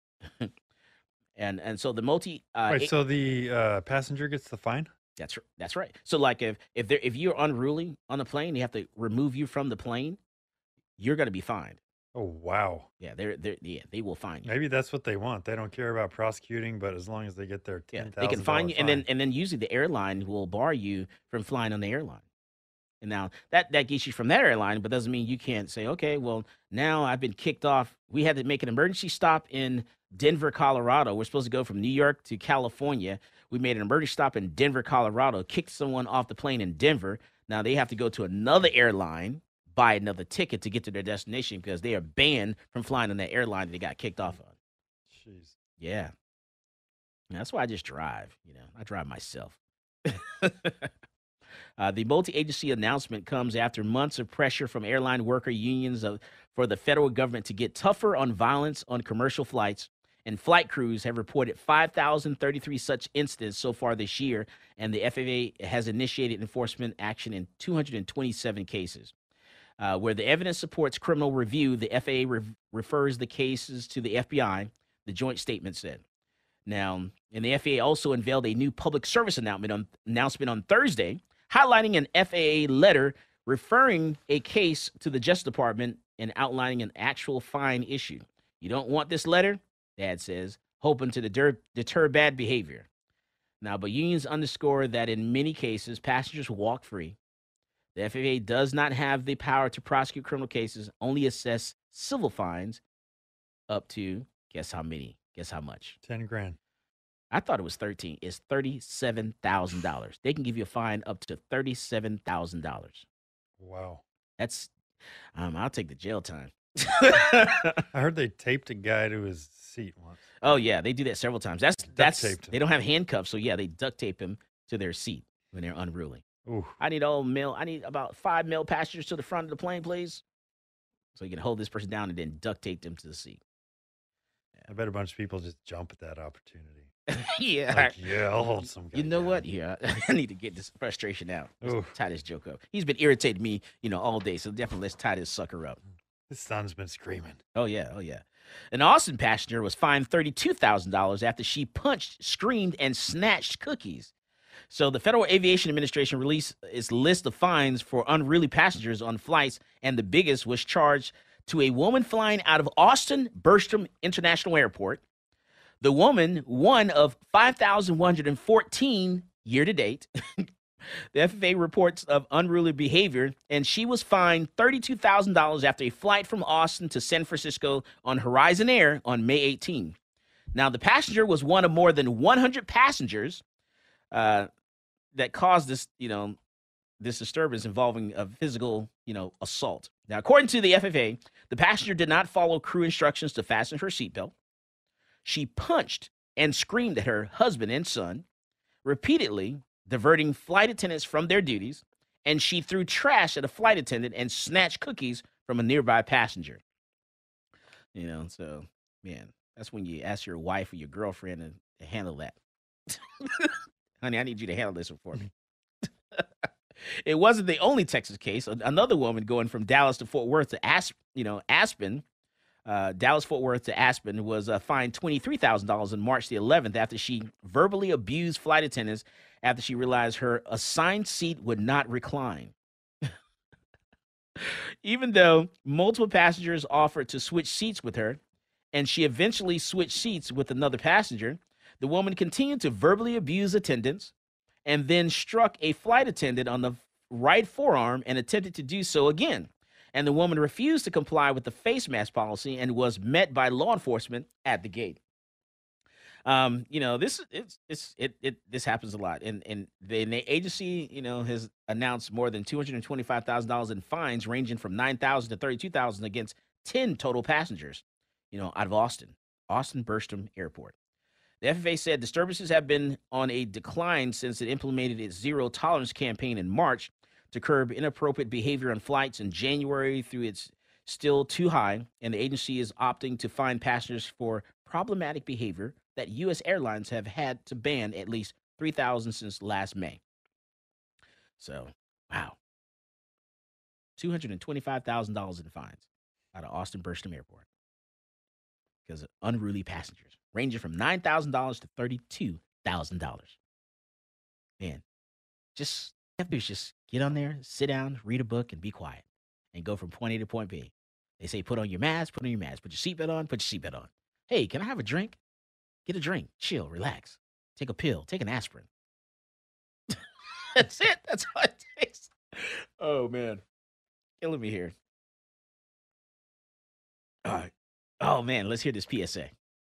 And so the
so the passenger gets the fine?
That's right. So like if you're unruly on the plane, they have to remove you from the plane, you're going to be fined.
Oh, wow.
Yeah, they will fine you.
Maybe that's what they want. They don't care about prosecuting, but as long as they get their $10,000
they can fine you, and then usually the airline will bar you from flying on the airline. And now that gets you from that airline, but doesn't mean you can't say, okay, well, now I've been kicked off. We had to make an emergency stop in Denver, Colorado. We're supposed to go from New York to California. We made an emergency stop in Denver, Colorado, kicked someone off the plane in Denver. Now they have to go to another airline, buy another ticket to get to their destination because they are banned from flying on that airline that they got kicked off on.
Jeez.
Yeah. That's why I just drive. I drive myself. The multi-agency announcement comes after months of pressure from airline worker unions for the federal government to get tougher on violence on commercial flights. And flight crews have reported 5,033 such incidents so far this year, and the FAA has initiated enforcement action in 227 cases. Where the evidence supports criminal review, the FAA refers the cases to the FBI, the joint statement said. Now, and the FAA also unveiled a new public service announcement on Thursday, highlighting an FAA letter referring a case to the Justice Department and outlining an actual fine issue. You don't want this letter? Dad says, hoping to deter bad behavior. Now, but unions underscore that in many cases, passengers walk free. The FAA does not have the power to prosecute criminal cases, only assess civil fines up to, guess how many? Guess how much?
10 grand.
I thought it was 13. It's $37,000. They can give you a fine up to $37,000.
Wow.
That's, I'll take the jail time.
I heard they taped a guy to his seat once.
Oh yeah, they do that several times. That's
taped him.
They don't have handcuffs, so yeah, they duct tape him to their seat when they're unruly.
Ooh.
I need about 5 male passengers to the front of the plane, please. So you can hold this person down and then duct tape them to the seat.
I bet a bunch of people just jump at that opportunity.
Yeah.
Like, yeah, I'll hold some guy
You know
down.
what? Yeah, I need to get this frustration out. Let's
Ooh.
tie this joke up. He's been irritating me, all day. So definitely let's tie this sucker up.
His son's been screaming.
Oh yeah. An Austin passenger was fined $32,000 after she punched, screamed, and snatched cookies. So the Federal Aviation Administration released its list of fines for unruly passengers on flights, and the biggest was charged to a woman flying out of Austin Bergstrom International Airport. The woman, one of 5,114 year to date. The FAA reports of unruly behavior, and she was fined $32,000 after a flight from Austin to San Francisco on Horizon Air on May 18. Now, the passenger was one of more than 100 passengers that caused this, this disturbance involving a physical, assault. Now, according to the FAA, the passenger did not follow crew instructions to fasten her seatbelt. She punched and screamed at her husband and son, repeatedly diverting flight attendants from their duties, and she threw trash at a flight attendant and snatched cookies from a nearby passenger. So, man, that's when you ask your wife or your girlfriend to handle that. Honey, I need you to handle this for me. It wasn't the only Texas case. Another woman going from Dallas to Fort Worth to Aspen, Dallas-Fort Worth to Aspen, was fined $23,000 on March the 11th after she verbally abused flight attendants after she realized her assigned seat would not recline. Even though multiple passengers offered to switch seats with her, and she eventually switched seats with another passenger, the woman continued to verbally abuse attendants and then struck a flight attendant on the right forearm and attempted to do so again. And the woman refused to comply with the face mask policy and was met by law enforcement at the gate. This happens a lot, and the agency, has announced more than $225,000 in fines, ranging from $9,000 to $32,000 against 10 total passengers, out of Austin Bergstrom Airport. The FAA said disturbances have been on a decline since it implemented its zero tolerance campaign in March to curb inappropriate behavior on flights in January through its still too high, and the agency is opting to fine passengers for problematic behavior that U.S. airlines have had to ban at least 3,000 since last May. So, wow. $225,000 in fines out of Austin Bergstrom Airport because of unruly passengers, ranging from $9,000 to $32,000. Man, just get on there, sit down, read a book, and be quiet, and go from point A to point B. They say put on your mask, put your seatbelt on, put your seatbelt on. Hey, can I have a drink? Get a drink, chill, relax, take a pill, take an aspirin. That's it. That's all it takes. Oh, man. Killing me here. All right. Oh, man. Let's hear this PSA.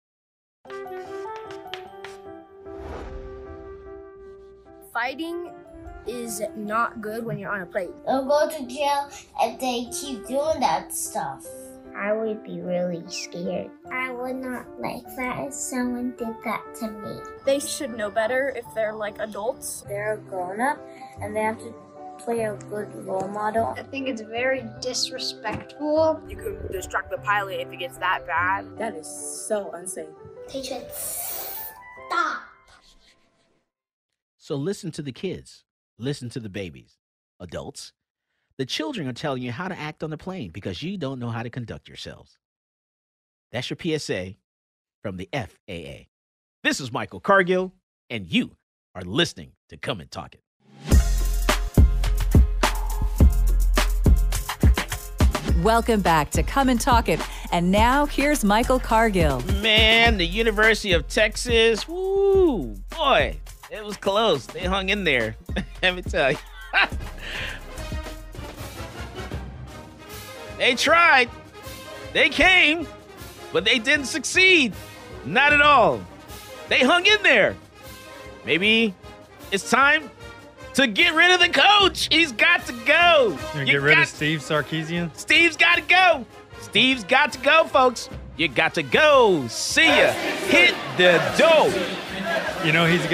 Fighting is not good when you're on a plane.
They'll go to jail if they keep doing that stuff. I would be really scared. I would not like that if someone did that to me.
They should know better if they're like adults.
They're a grown-up and they have to play a good role model.
I think it's very disrespectful. You can distract the pilot if it gets that bad.
That is so unsafe.
They should stop.
So listen to the kids. Listen to the babies. Adults. The children are telling you how to act on the plane because you don't know how to conduct yourselves. That's your PSA from the FAA. This is Michael Cargill, and you are listening to Come and Talk It.
Welcome back to Come and Talk It. And now here's Michael Cargill.
Man, the University of Texas, woo, boy, it was close. They hung in there. Let me tell you. They tried. They came, but they didn't succeed. Not at all. They hung in there. Maybe it's time to get rid of the coach. He's got to go.
You get rid of Steve Sarkisian?
Steve's got to go. Steve's got to go, folks. You got to go. See ya. Hit the dough.
You know, he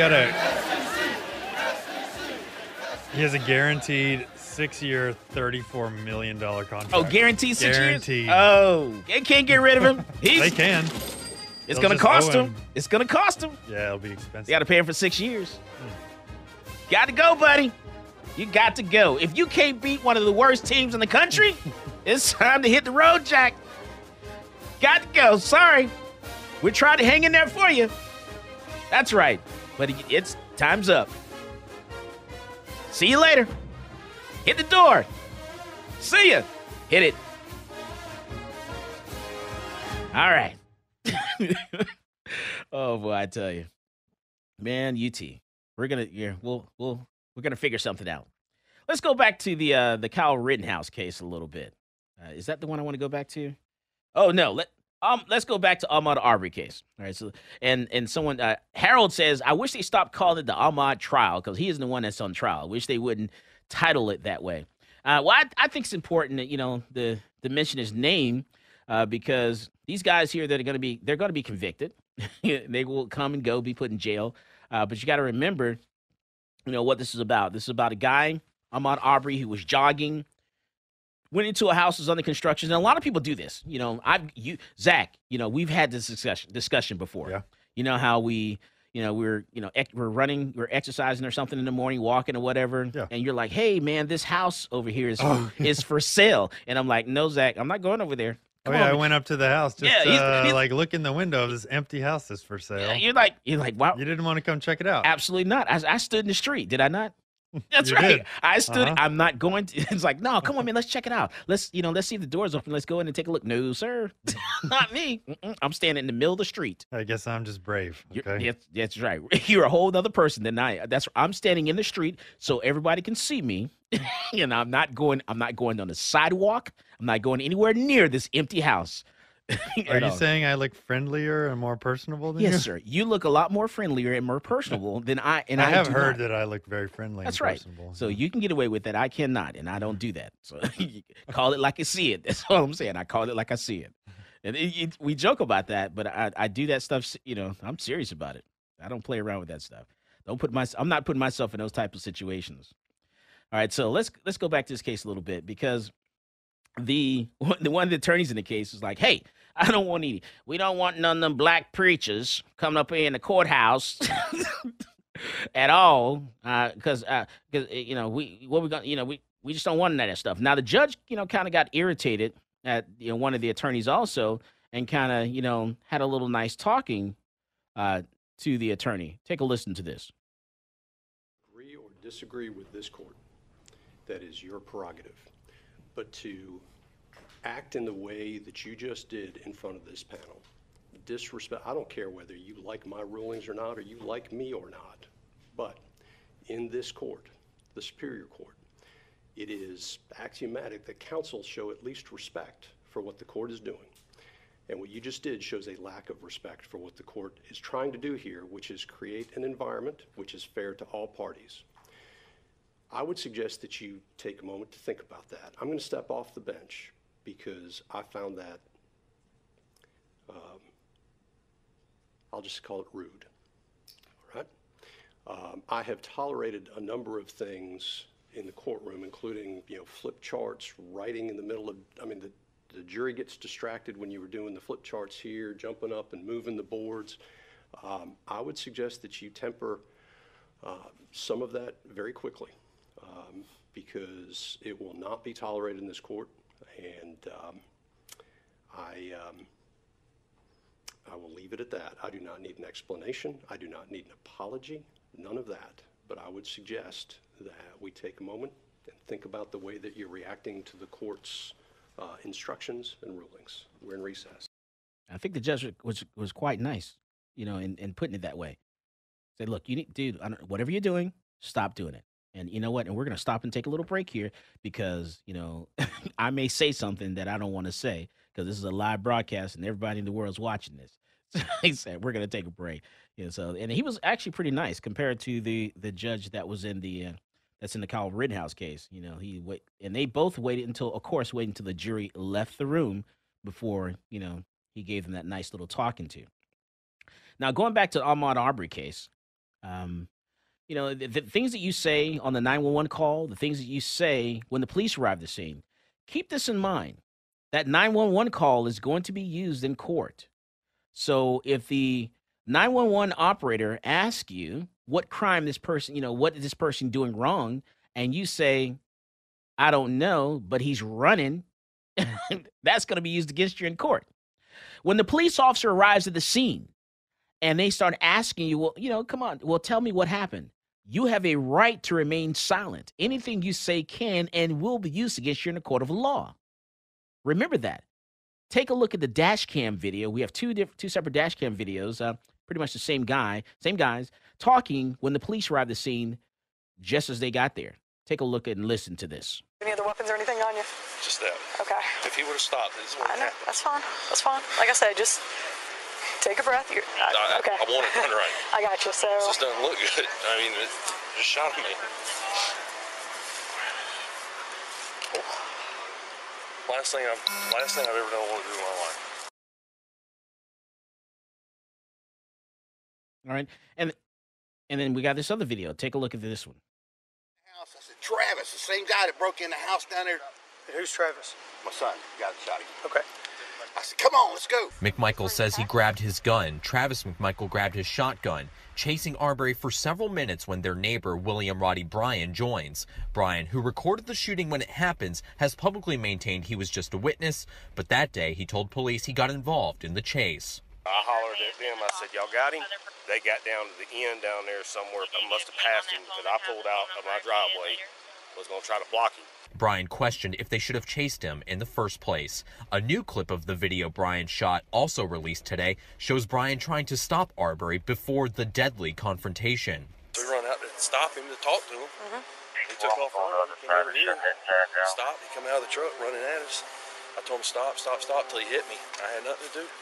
has a guaranteed 6-year, $34 million contract.
Oh, guaranteed 6 years?
Guaranteed.
Oh, they can't get rid of him.
They can.
It's going to cost him. It's going to cost him.
Yeah, it'll be expensive.
You got to pay him for 6 years. Got to go, buddy. You got to go. If you can't beat one of the worst teams in the country, it's time to hit the road, Jack. Got to go. Sorry. We're trying to hang in there for you. That's right. But it's time's up. See you later. Hit the door. See ya. Hit it. All right. Oh boy, I tell you, man, UT. We're gonna figure something out. Let's go back to the Kyle Rittenhouse case a little bit. Is that the one I want to go back to? Oh no, let's go back to Ahmaud Arbery case. All right, so and someone Harold says, I wish they stopped calling it the Ahmaud trial because he is the one that's on trial. I wish they wouldn't title it that way. Well, I think it's important that to mention his name because these guys here that are they're going to be convicted. They will come and go, be put in jail. But you got to remember, what this is about. This is about a guy, Ahmaud Arbery, who was jogging, went into a house, was under construction. And a lot of people do this. Zach, we've had this discussion before.
Yeah.
You know how we're running, we're exercising or something in the morning, walking or whatever.
Yeah.
And you're like, hey, man, this house over here is for sale. And I'm like, no, Zach, I'm not going over there. Come on.
I went up to the house just
he's
look in the window of this empty house that's for sale.
Yeah, you're like, wow.
You didn't want to come check it out.
Absolutely not. I stood in the street. Did I not? That's
You
right.
did.
I stood.
Uh-huh.
I'm not going to. It's like, no, come on, man. Let's check it out. Let's see if the door's open. Let's go in and take a look. No, sir. Not me. I'm standing in the middle of the street.
I guess I'm just brave. Okay.
That's right. You're a whole other person than I. I'm standing in the street so everybody can see me. I'm not going on the sidewalk. I'm not going anywhere near this empty house.
Are you saying I look friendlier and more personable than you?
Yes, sir. You look a lot more friendlier and more personable than I. And
I have
do
heard
not.
that I look very friendly.
That's
and
right.
personable.
So you can get away with that. I cannot, and I don't do that. So call it like I see it. That's all I'm saying. I call it like I see it. And we joke about that, but I do that stuff. I'm serious about it. I don't play around with that stuff. I'm not putting myself in those type of situations. All right. So let's go back to this case a little bit because the one of the attorneys in the case was like, hey, we don't want none of them black preachers coming up here in the courthouse at all. Because we just don't want none of that stuff. Now the judge, kind of got irritated at, one of the attorneys also and kind of, had a little nice talking, to the attorney. Take a listen to this.
Agree or disagree with this court. That is your prerogative. But to act in the way that you just did in front of this panel, disrespect, I don't care whether you like my rulings or not, or you like me or not, but in this court, the Superior Court, it is axiomatic that counsel show at least respect for what the court is doing. And what you just did shows a lack of respect for what the court is trying to do here, which is create an environment which is fair to all parties. I would suggest that you take a moment to think about that. I'm going to step off the bench because I found that, I'll just call it rude, all right? I have tolerated a number of things in the courtroom, including, flip charts, writing in the middle of, the jury gets distracted when you were doing the flip charts here, jumping up and moving the boards. I would suggest that you temper some of that very quickly because it will not be tolerated in this court. And I will leave it at that. I do not need an explanation. I do not need an apology, none of that. But I would suggest that we take a moment and think about the way that you're reacting to the court's instructions and rulings. We're in recess.
I think the judge was quite nice, in putting it that way. Say, look, dude, whatever you're doing, stop doing it. And you know what? And we're going to stop and take a little break here because, I may say something that I don't want to say because this is a live broadcast and everybody in the world's watching this. So he said, we're going to take a break. And he was actually pretty nice compared to the judge that was in that's in the Kyle Rittenhouse case. And they both waited until the jury left the room before, he gave them that nice little talking to. Now, going back to the Ahmaud Arbery case, the things that you say on the 911 call, the things that you say when the police arrive at the scene, keep this in mind. That 911 call is going to be used in court. So if the 911 operator asks you what crime this person, what is this person doing wrong, and you say, I don't know, but he's running, that's going to be used against you in court. When the police officer arrives at the scene and they start asking you, well, come on, well, tell me what happened. You have a right to remain silent. Anything you say can and will be used against you in a court of law. Remember that. Take a look at the dash cam video. We have two separate dash cam videos, pretty much the same guys, talking when the police arrived at the scene just as they got there. Take a look and listen to this.
Any other weapons or anything on you?
Just that.
Okay.
If he would have stopped, this is what
I know.
happened.
That's fine. That's fine. Like I said, just take a breath. Okay.
I want it done right.
I got you. So.
It just doesn't look good. It just shot at me. Last thing I've ever done want to do in my life.
All right, and then we got this other video. Take a look at this one.
I said, Travis, the same guy that broke in the house down there.
And who's Travis?
My son. Got shot him.
Okay.
I said, come on, let's go.
McMichael says he grabbed his gun. Travis McMichael grabbed his shotgun, chasing Arbery for several minutes when their neighbor, William Roddy Bryan, joins. Bryan, who recorded the shooting when it happens, has publicly maintained he was just a witness, but that day he told police he got involved in the chase.
I hollered at them. I said, y'all got him? They got down to the end down there somewhere. I must have passed him because I pulled out of my driveway. Was going to try to block him.
Bryan questioned if they should have chased him in the first place. A new clip of the video Bryan shot, also released today, shows Bryan trying to stop Arbery before the deadly confrontation.
We run out to stop him to talk to him. He took off running. He came over here. Stopped. He come out of the truck running at us. I told him stop till he hit me. I had nothing to do.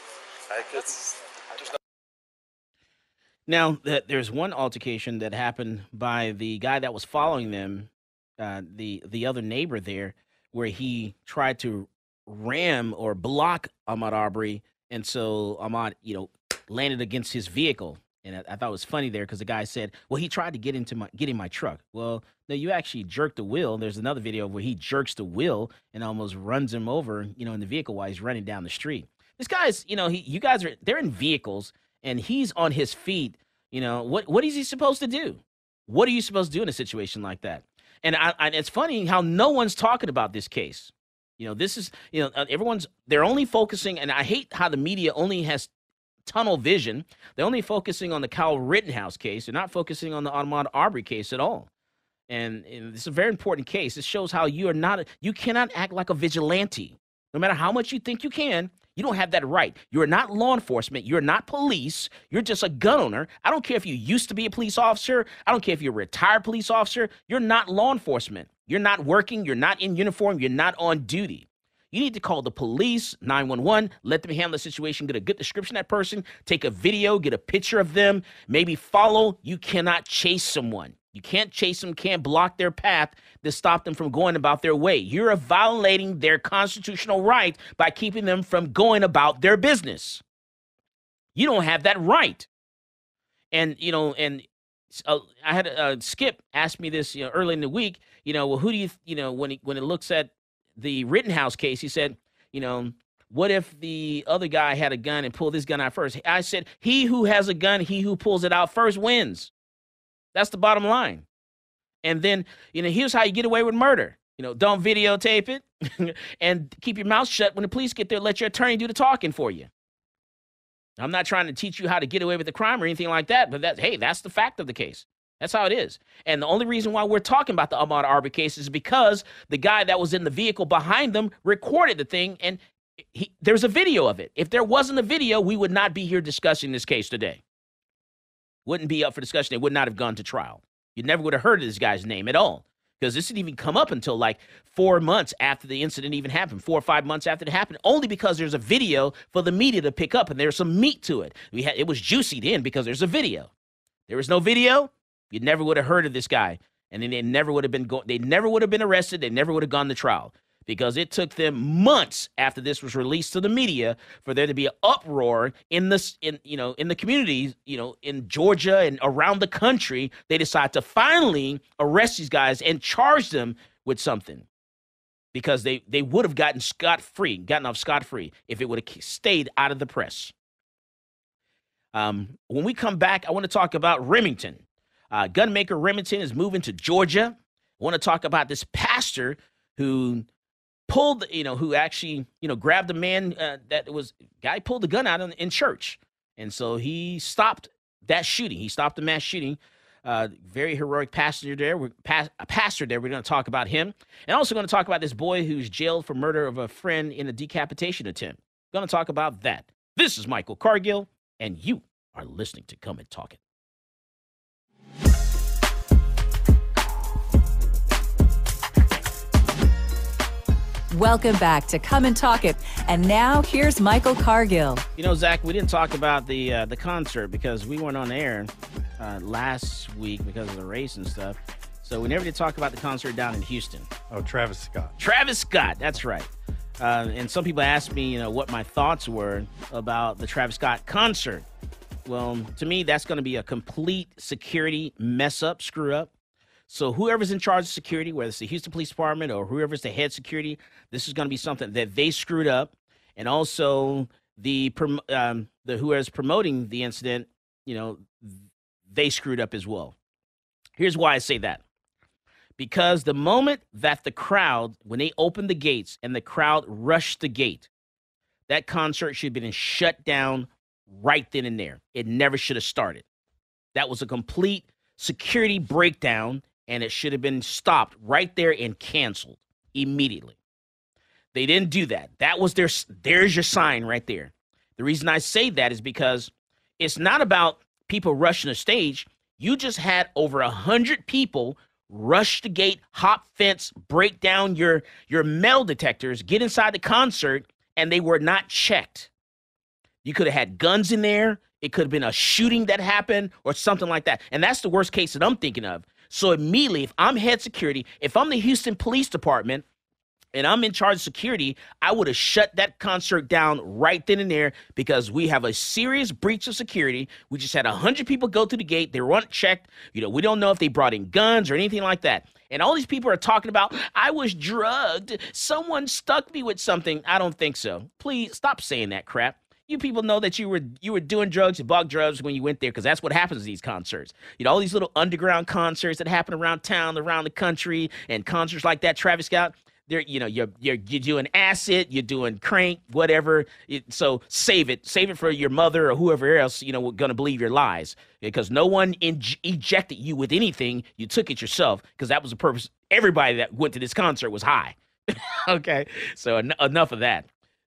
Now, there's one altercation that happened by the guy that was following them, the other neighbor there, where he tried to ram or block Ahmaud Arbery, and so Ahmaud, landed against his vehicle. And I thought it was funny there because the guy said, well, he tried to get in my truck. Well, no, you actually jerked the wheel. There's another video where he jerks the wheel and almost runs him over, in the vehicle while he's running down the street. This guy's, they're in vehicles and he's on his feet. What is he supposed to do? What are you supposed to do in a situation like that? And it's funny how no one's talking about this case. This is, they're only focusing, and I hate how the media only has tunnel vision. They're only focusing on the Kyle Rittenhouse case. They're not focusing on the Ahmaud Arbery case at all. And it's a very important case. It shows how you cannot act like a vigilante. No matter how much you think you can, You don't have that right. You're not law enforcement. You're not police. You're just a gun owner. I don't care if you used to be a police officer. I don't care if you're a retired police officer. You're not law enforcement. You're not working. You're not in uniform. You're not on duty. You need to call the police, 911, let them handle the situation, get a good description of that person, take a video, get a picture of them, maybe follow. You cannot chase someone. You can't chase them, can't block their path to stop them from going about their way. You're violating their constitutional right by keeping them from going about their business. You don't have that right. And, I had Skip ask me this, early in the week, well, who do you, when it looks at the Rittenhouse case, he said, what if the other guy had a gun and pulled his gun out first? I said, he who has a gun, he who pulls it out first wins. That's the bottom line. And then, here's how you get away with murder. Don't videotape it and keep your mouth shut when the police get there. Let your attorney do the talking for you. I'm not trying to teach you how to get away with the crime or anything like that, but that's the fact of the case. That's how it is. And the only reason why we're talking about the Ahmaud Arbery case is because the guy that was in the vehicle behind them recorded the thing, and there's a video of it. If there wasn't a video, we would not be here discussing this case today. Wouldn't be up for discussion. It would not have gone to trial. You never would have heard of this guy's name at all, because this didn't even come up until like 4 months after the incident even happened, 4 or 5 months after it happened, only because there's a video for the media to pick up, and there's some meat to it. It was juicy then because there's a video. There was no video, you never would have heard of this guy, and then they never would have been arrested. They never would have gone to trial, because it took them months after this was released to the media for there to be an uproar in the community, in Georgia and around the country. They decided to finally arrest these guys and charge them with something, because they would have gotten off scot-free if it would have stayed out of the press. When we come back, I want to talk about Remington. Gunmaker Remington is moving to Georgia. I want to talk about this pastor who pulled, who actually, grabbed a man guy pulled the gun out in church. And so he stopped that shooting. He stopped the mass shooting. Very heroic pastor there. We're going to talk about him. And also going to talk about this boy who's jailed for murder of a friend in a decapitation attempt. Going to talk about that. This is Michael Cargill, and you are listening to Come and Talk It.
Welcome back to Come and Talk It. And now here's Michael Cargill.
Zach, we didn't talk about the concert because we weren't on air last week because of the race and stuff. So we never did talk about the concert down in Houston.
Oh, Travis Scott.
Travis Scott, that's right. And some people asked me, what my thoughts were about the Travis Scott concert. Well, to me, that's going to be a complete security mess up, screw up. So whoever's in charge of security, whether it's the Houston Police Department or whoever's the head security, this is going to be something that they screwed up. And also the whoever's promoting the incident, they screwed up as well. Here's why I say that. Because the moment that the crowd, when they opened the gates and the crowd rushed the gate, that concert should have been shut down right then and there. It never should have started. That was a complete security breakdown, and it should have been stopped right there and canceled immediately. They didn't do that. That was there's your sign right there. The reason I say that is because it's not about people rushing the stage. You just had over 100 people rush the gate, hop fence, break down your metal detectors, get inside the concert, and they were not checked. You could have had guns in there. It could have been a shooting that happened or something like that. And that's the worst case that I'm thinking of. So immediately, if I'm head security, if I'm the Houston Police Department and I'm in charge of security, I would have shut that concert down right then and there, because we have a serious breach of security. We just had 100 people go through the gate. They weren't checked. We don't know if they brought in guns or anything like that. And all these people are talking about, I was drugged. Someone stuck me with something. I don't think so. Please stop saying that crap. You people know that you were doing drugs, you bought drugs when you went there, because that's what happens at these concerts. All these little underground concerts that happen around town, around the country, and concerts like that, Travis Scott, you're doing acid, you're doing crank, whatever. So save it for your mother or whoever else, going to believe your lies, because no one ejected you with anything. You took it yourself, because that was the purpose. Everybody that went to this concert was high. Okay, so enough of that.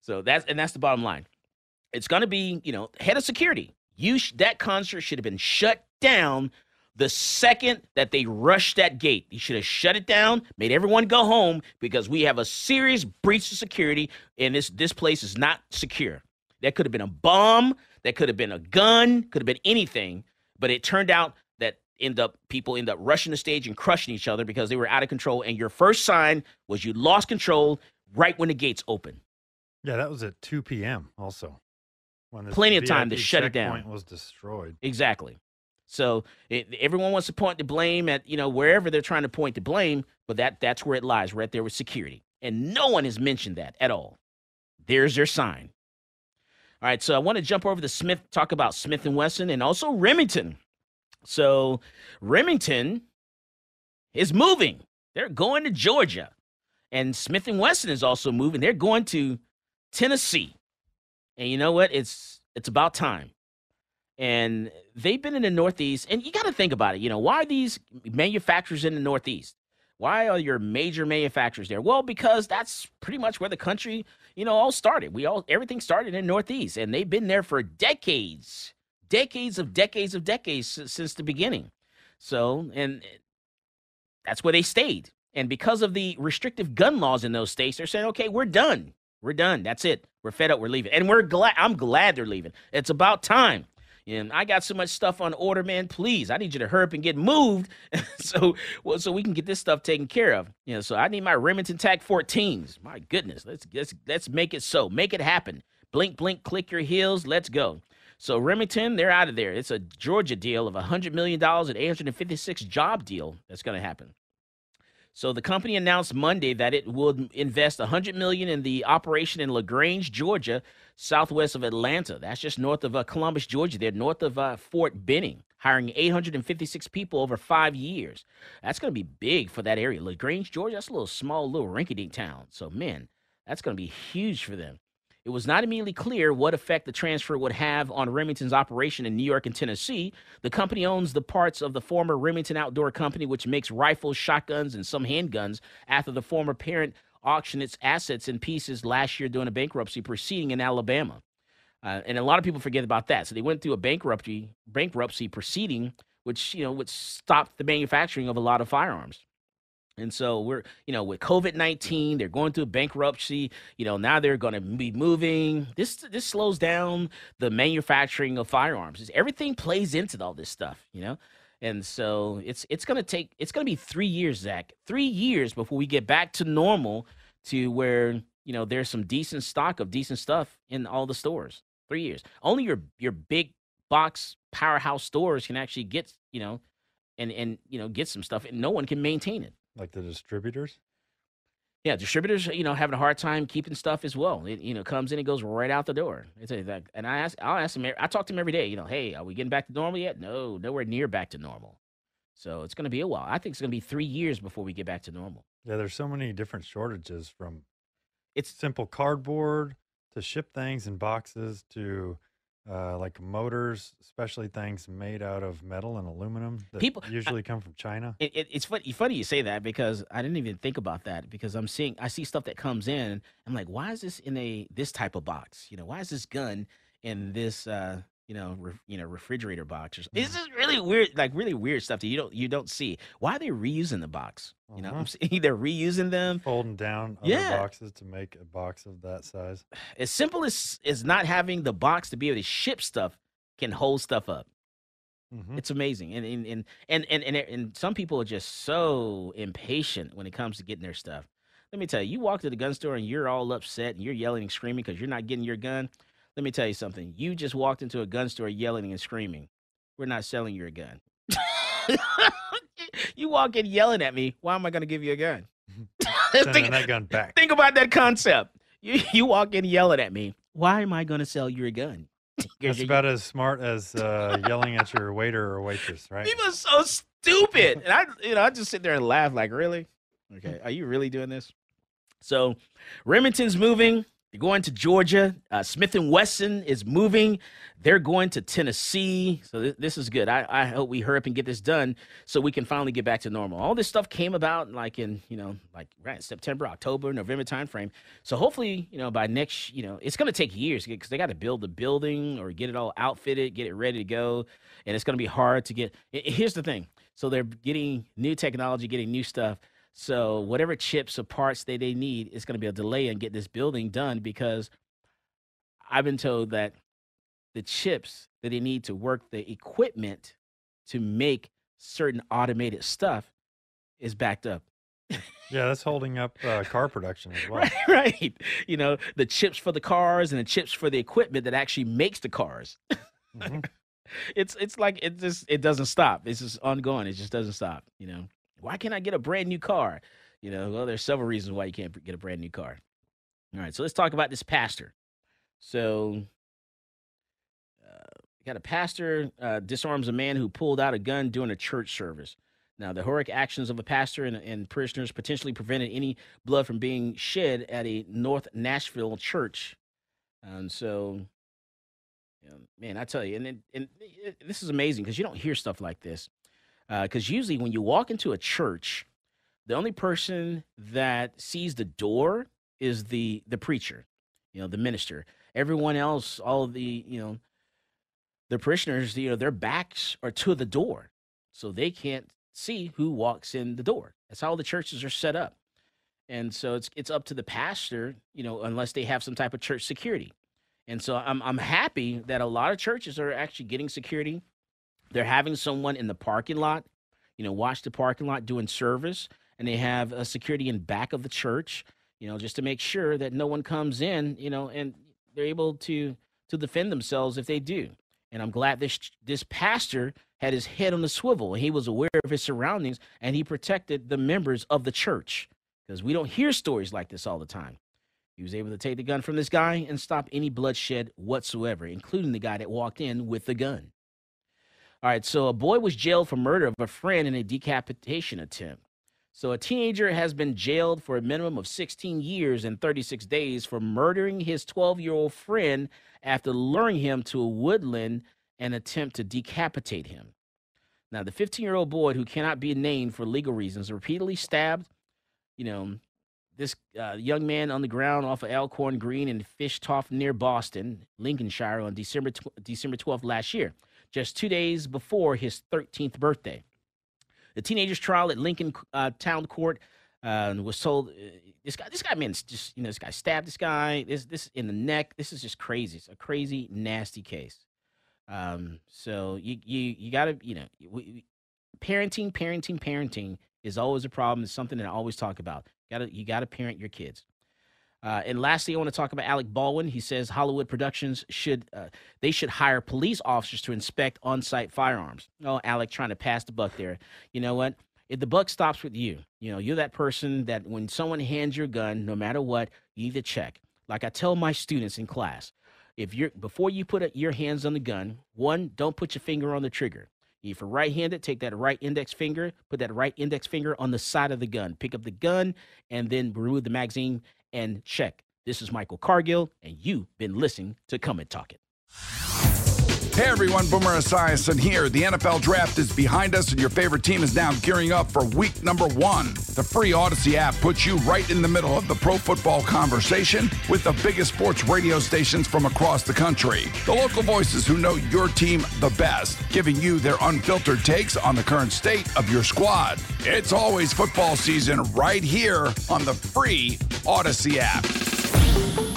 So that's the bottom line. It's going to be, head of security. That concert should have been shut down the second that they rushed that gate. You should have shut it down, made everyone go home, because we have a serious breach of security, and this place is not secure. That could have been a bomb. That could have been a gun. Could have been anything. But it turned out that people end up rushing the stage and crushing each other because they were out of control. And your first sign was you lost control right when the gates open.
Yeah, that was at 2 p.m. also. When
Plenty of time to shut it down.
Checkpoint was destroyed.
Exactly. So everyone wants to point the blame at, wherever they're trying to point the blame, but that's where it lies, right there with security. And no one has mentioned that at all. There's their sign. All right, so I want to jump over to talk about Smith & Wesson and also Remington. So Remington is moving. They're going to Georgia. And Smith & Wesson is also moving. They're going to Tennessee. And you know what? It's about time. And they've been in the Northeast. And you got to think about it. Why are these manufacturers in the Northeast? Why are your major manufacturers there? Well, because that's pretty much where the country, all started. Everything started in the Northeast. And they've been there for decades since the beginning. So, and that's where they stayed. And because of the restrictive gun laws in those states, they're saying, okay, we're done. We're done. That's it. We're fed up. We're leaving. And I'm glad they're leaving. It's about time. And I got so much stuff on order, man. Please, I need you to hurry up and get moved so we can get this stuff taken care of. So I need my Remington TAC 14s. My goodness. Let's make it so. Make it happen. Blink, blink, click your heels. Let's go. So Remington, they're out of there. It's a Georgia deal of $100 million, an 856 job deal that's going to happen. So the company announced Monday that it would invest $100 million in the operation in LaGrange, Georgia, southwest of Atlanta. That's just north of Columbus, Georgia. They're north of Fort Benning, hiring 856 people over 5 years. That's going to be big for that area. LaGrange, Georgia, that's a little small, little rinky-dink town. So, man, that's going to be huge for them. It was not immediately clear what effect the transfer would have on Remington's operation in New York and Tennessee. The company owns the parts of the former Remington Outdoor Company, which makes rifles, shotguns, and some handguns, after the former parent auctioned its assets in pieces last year during a bankruptcy proceeding in Alabama. And a lot of people forget about that. So they went through a bankruptcy proceeding, which stopped the manufacturing of a lot of firearms. And so we're, with COVID-19, they're going through bankruptcy. Now they're going to be moving. This slows down the manufacturing of firearms. Everything plays into all this stuff, And so it's going to be 3 years, Zach. 3 years before we get back to normal, to where, there's some decent stock of decent stuff in all the stores. 3 years. Only your big box powerhouse stores can actually get, and get some stuff, and no one can maintain it.
Like the distributors?
Yeah, distributors, having a hard time keeping stuff as well. It, comes in, it goes right out the door. And I'll ask them, I talk to them every day, hey, are we getting back to normal yet? No, nowhere near back to normal. So it's going to be a while. I think it's going to be 3 years before we get back to normal.
Yeah, there's so many different shortages, from simple cardboard to ship things in boxes to like motors, especially things made out of metal and aluminum that usually come from China.
It's funny you say that, because I didn't even think about that, because I see stuff that comes in. I'm like, why is this in this type of box? Why is this gun in this refrigerator box? It's just really weird, like really weird stuff that you don't see. Why are they reusing the box? I'm seeing they're reusing them,
folding down other boxes to make a box of that size.
As simple as not having the box to be able to ship stuff can hold stuff up. It's amazing, and some people are just so impatient when it comes to getting their stuff. Let me tell you, you walk to the gun store and you're all upset and you're yelling and screaming because you're not getting your gun. Let me tell you something. You just walked into a gun store yelling and screaming. We're not selling you a gun. You walk in yelling at me. Why am I going to give you a gun?
Sending that gun back.
Think about that concept. You walk in yelling at me. Why am I going to sell you a gun?
That's about as smart as yelling at your waiter or waitress, right?
People are so stupid. And I just sit there and laugh like, really? Okay, are you really doing this? So Remington's moving. They're going to Georgia. Smith & Wesson is moving. They're going to Tennessee. So this is good. I hope we hurry up and get this done so we can finally get back to normal. All this stuff came about in September, October, November timeframe. So hopefully, by next, it's going to take years because they got to build the building or get it all outfitted, get it ready to go. And it's going to be hard to get. Here's the thing. So they're getting new technology, getting new stuff. So whatever chips or parts they need is going to be a delay in getting this building done because I've been told that the chips that they need to work the equipment to make certain automated stuff is backed up.
Yeah, that's holding up car production as well.
Right. The chips for the cars and the chips for the equipment that actually makes the cars. Mm-hmm. It's like it doesn't stop. It's just ongoing. It just doesn't stop, Why can't I get a brand new car? Well, there's several reasons why you can't get a brand new car. All right, so let's talk about this pastor. So, got a pastor disarms a man who pulled out a gun during a church service. Now, the heroic actions of a pastor and parishioners potentially prevented any blood from being shed at a North Nashville church. And so, man, I tell you, and this is amazing because you don't hear stuff like this. Because usually when you walk into a church, the only person that sees the door is the preacher, the minister. Everyone else, all the, the parishioners, their backs are to the door. So they can't see who walks in the door. That's how the churches are set up. And so it's up to the pastor, unless they have some type of church security. And so I'm happy that a lot of churches are actually getting security. They're having someone in the parking lot, watch the parking lot doing service, and they have a security in back of the church, just to make sure that no one comes in, and they're able to defend themselves if they do. And I'm glad this pastor had his head on the swivel. He was aware of his surroundings, and he protected the members of the church because we don't hear stories like this all the time. He was able to take the gun from this guy and stop any bloodshed whatsoever, including the guy that walked in with the gun. All right, so a boy was jailed for murder of a friend in a decapitation attempt. So a teenager has been jailed for a minimum of 16 years and 36 days for murdering his 12-year-old friend after luring him to a woodland and attempt to decapitate him. Now, the 15-year-old boy, who cannot be named for legal reasons, repeatedly stabbed, this young man on the ground off of Elkhorn Green in Fishtoft near Boston, Lincolnshire, on December 12th last year, just 2 days before his 13th birthday. The teenager's trial at Lincoln Town Court was told this guy, man, just this guy stabbed this guy, this in the neck. This is just crazy. It's a crazy, nasty case. So you gotta, parenting is always a problem. It's something that I always talk about. You gotta parent your kids. And lastly, I want to talk about Alec Baldwin. He says Hollywood Productions should hire police officers to inspect on-site firearms. Oh, Alec trying to pass the buck there. You know what? If the buck stops with you, you're that person that when someone hands your gun, no matter what, you need to check. Like I tell my students in class, before you put your hands on the gun, one, don't put your finger on the trigger. If you're right-handed, take that right index finger, put that right index finger on the side of the gun. Pick up the gun and then remove the magazine and check. This is Michael Cargill, and you've been listening to Come and Talk It.
Hey everyone, Boomer Esiason here. The NFL Draft is behind us and your favorite team is now gearing up for week number 1. The free Odyssey app puts you right in the middle of the pro football conversation with the biggest sports radio stations from across the country. The local voices who know your team the best, giving you their unfiltered takes on the current state of your squad. It's always football season right here on the free Odyssey app.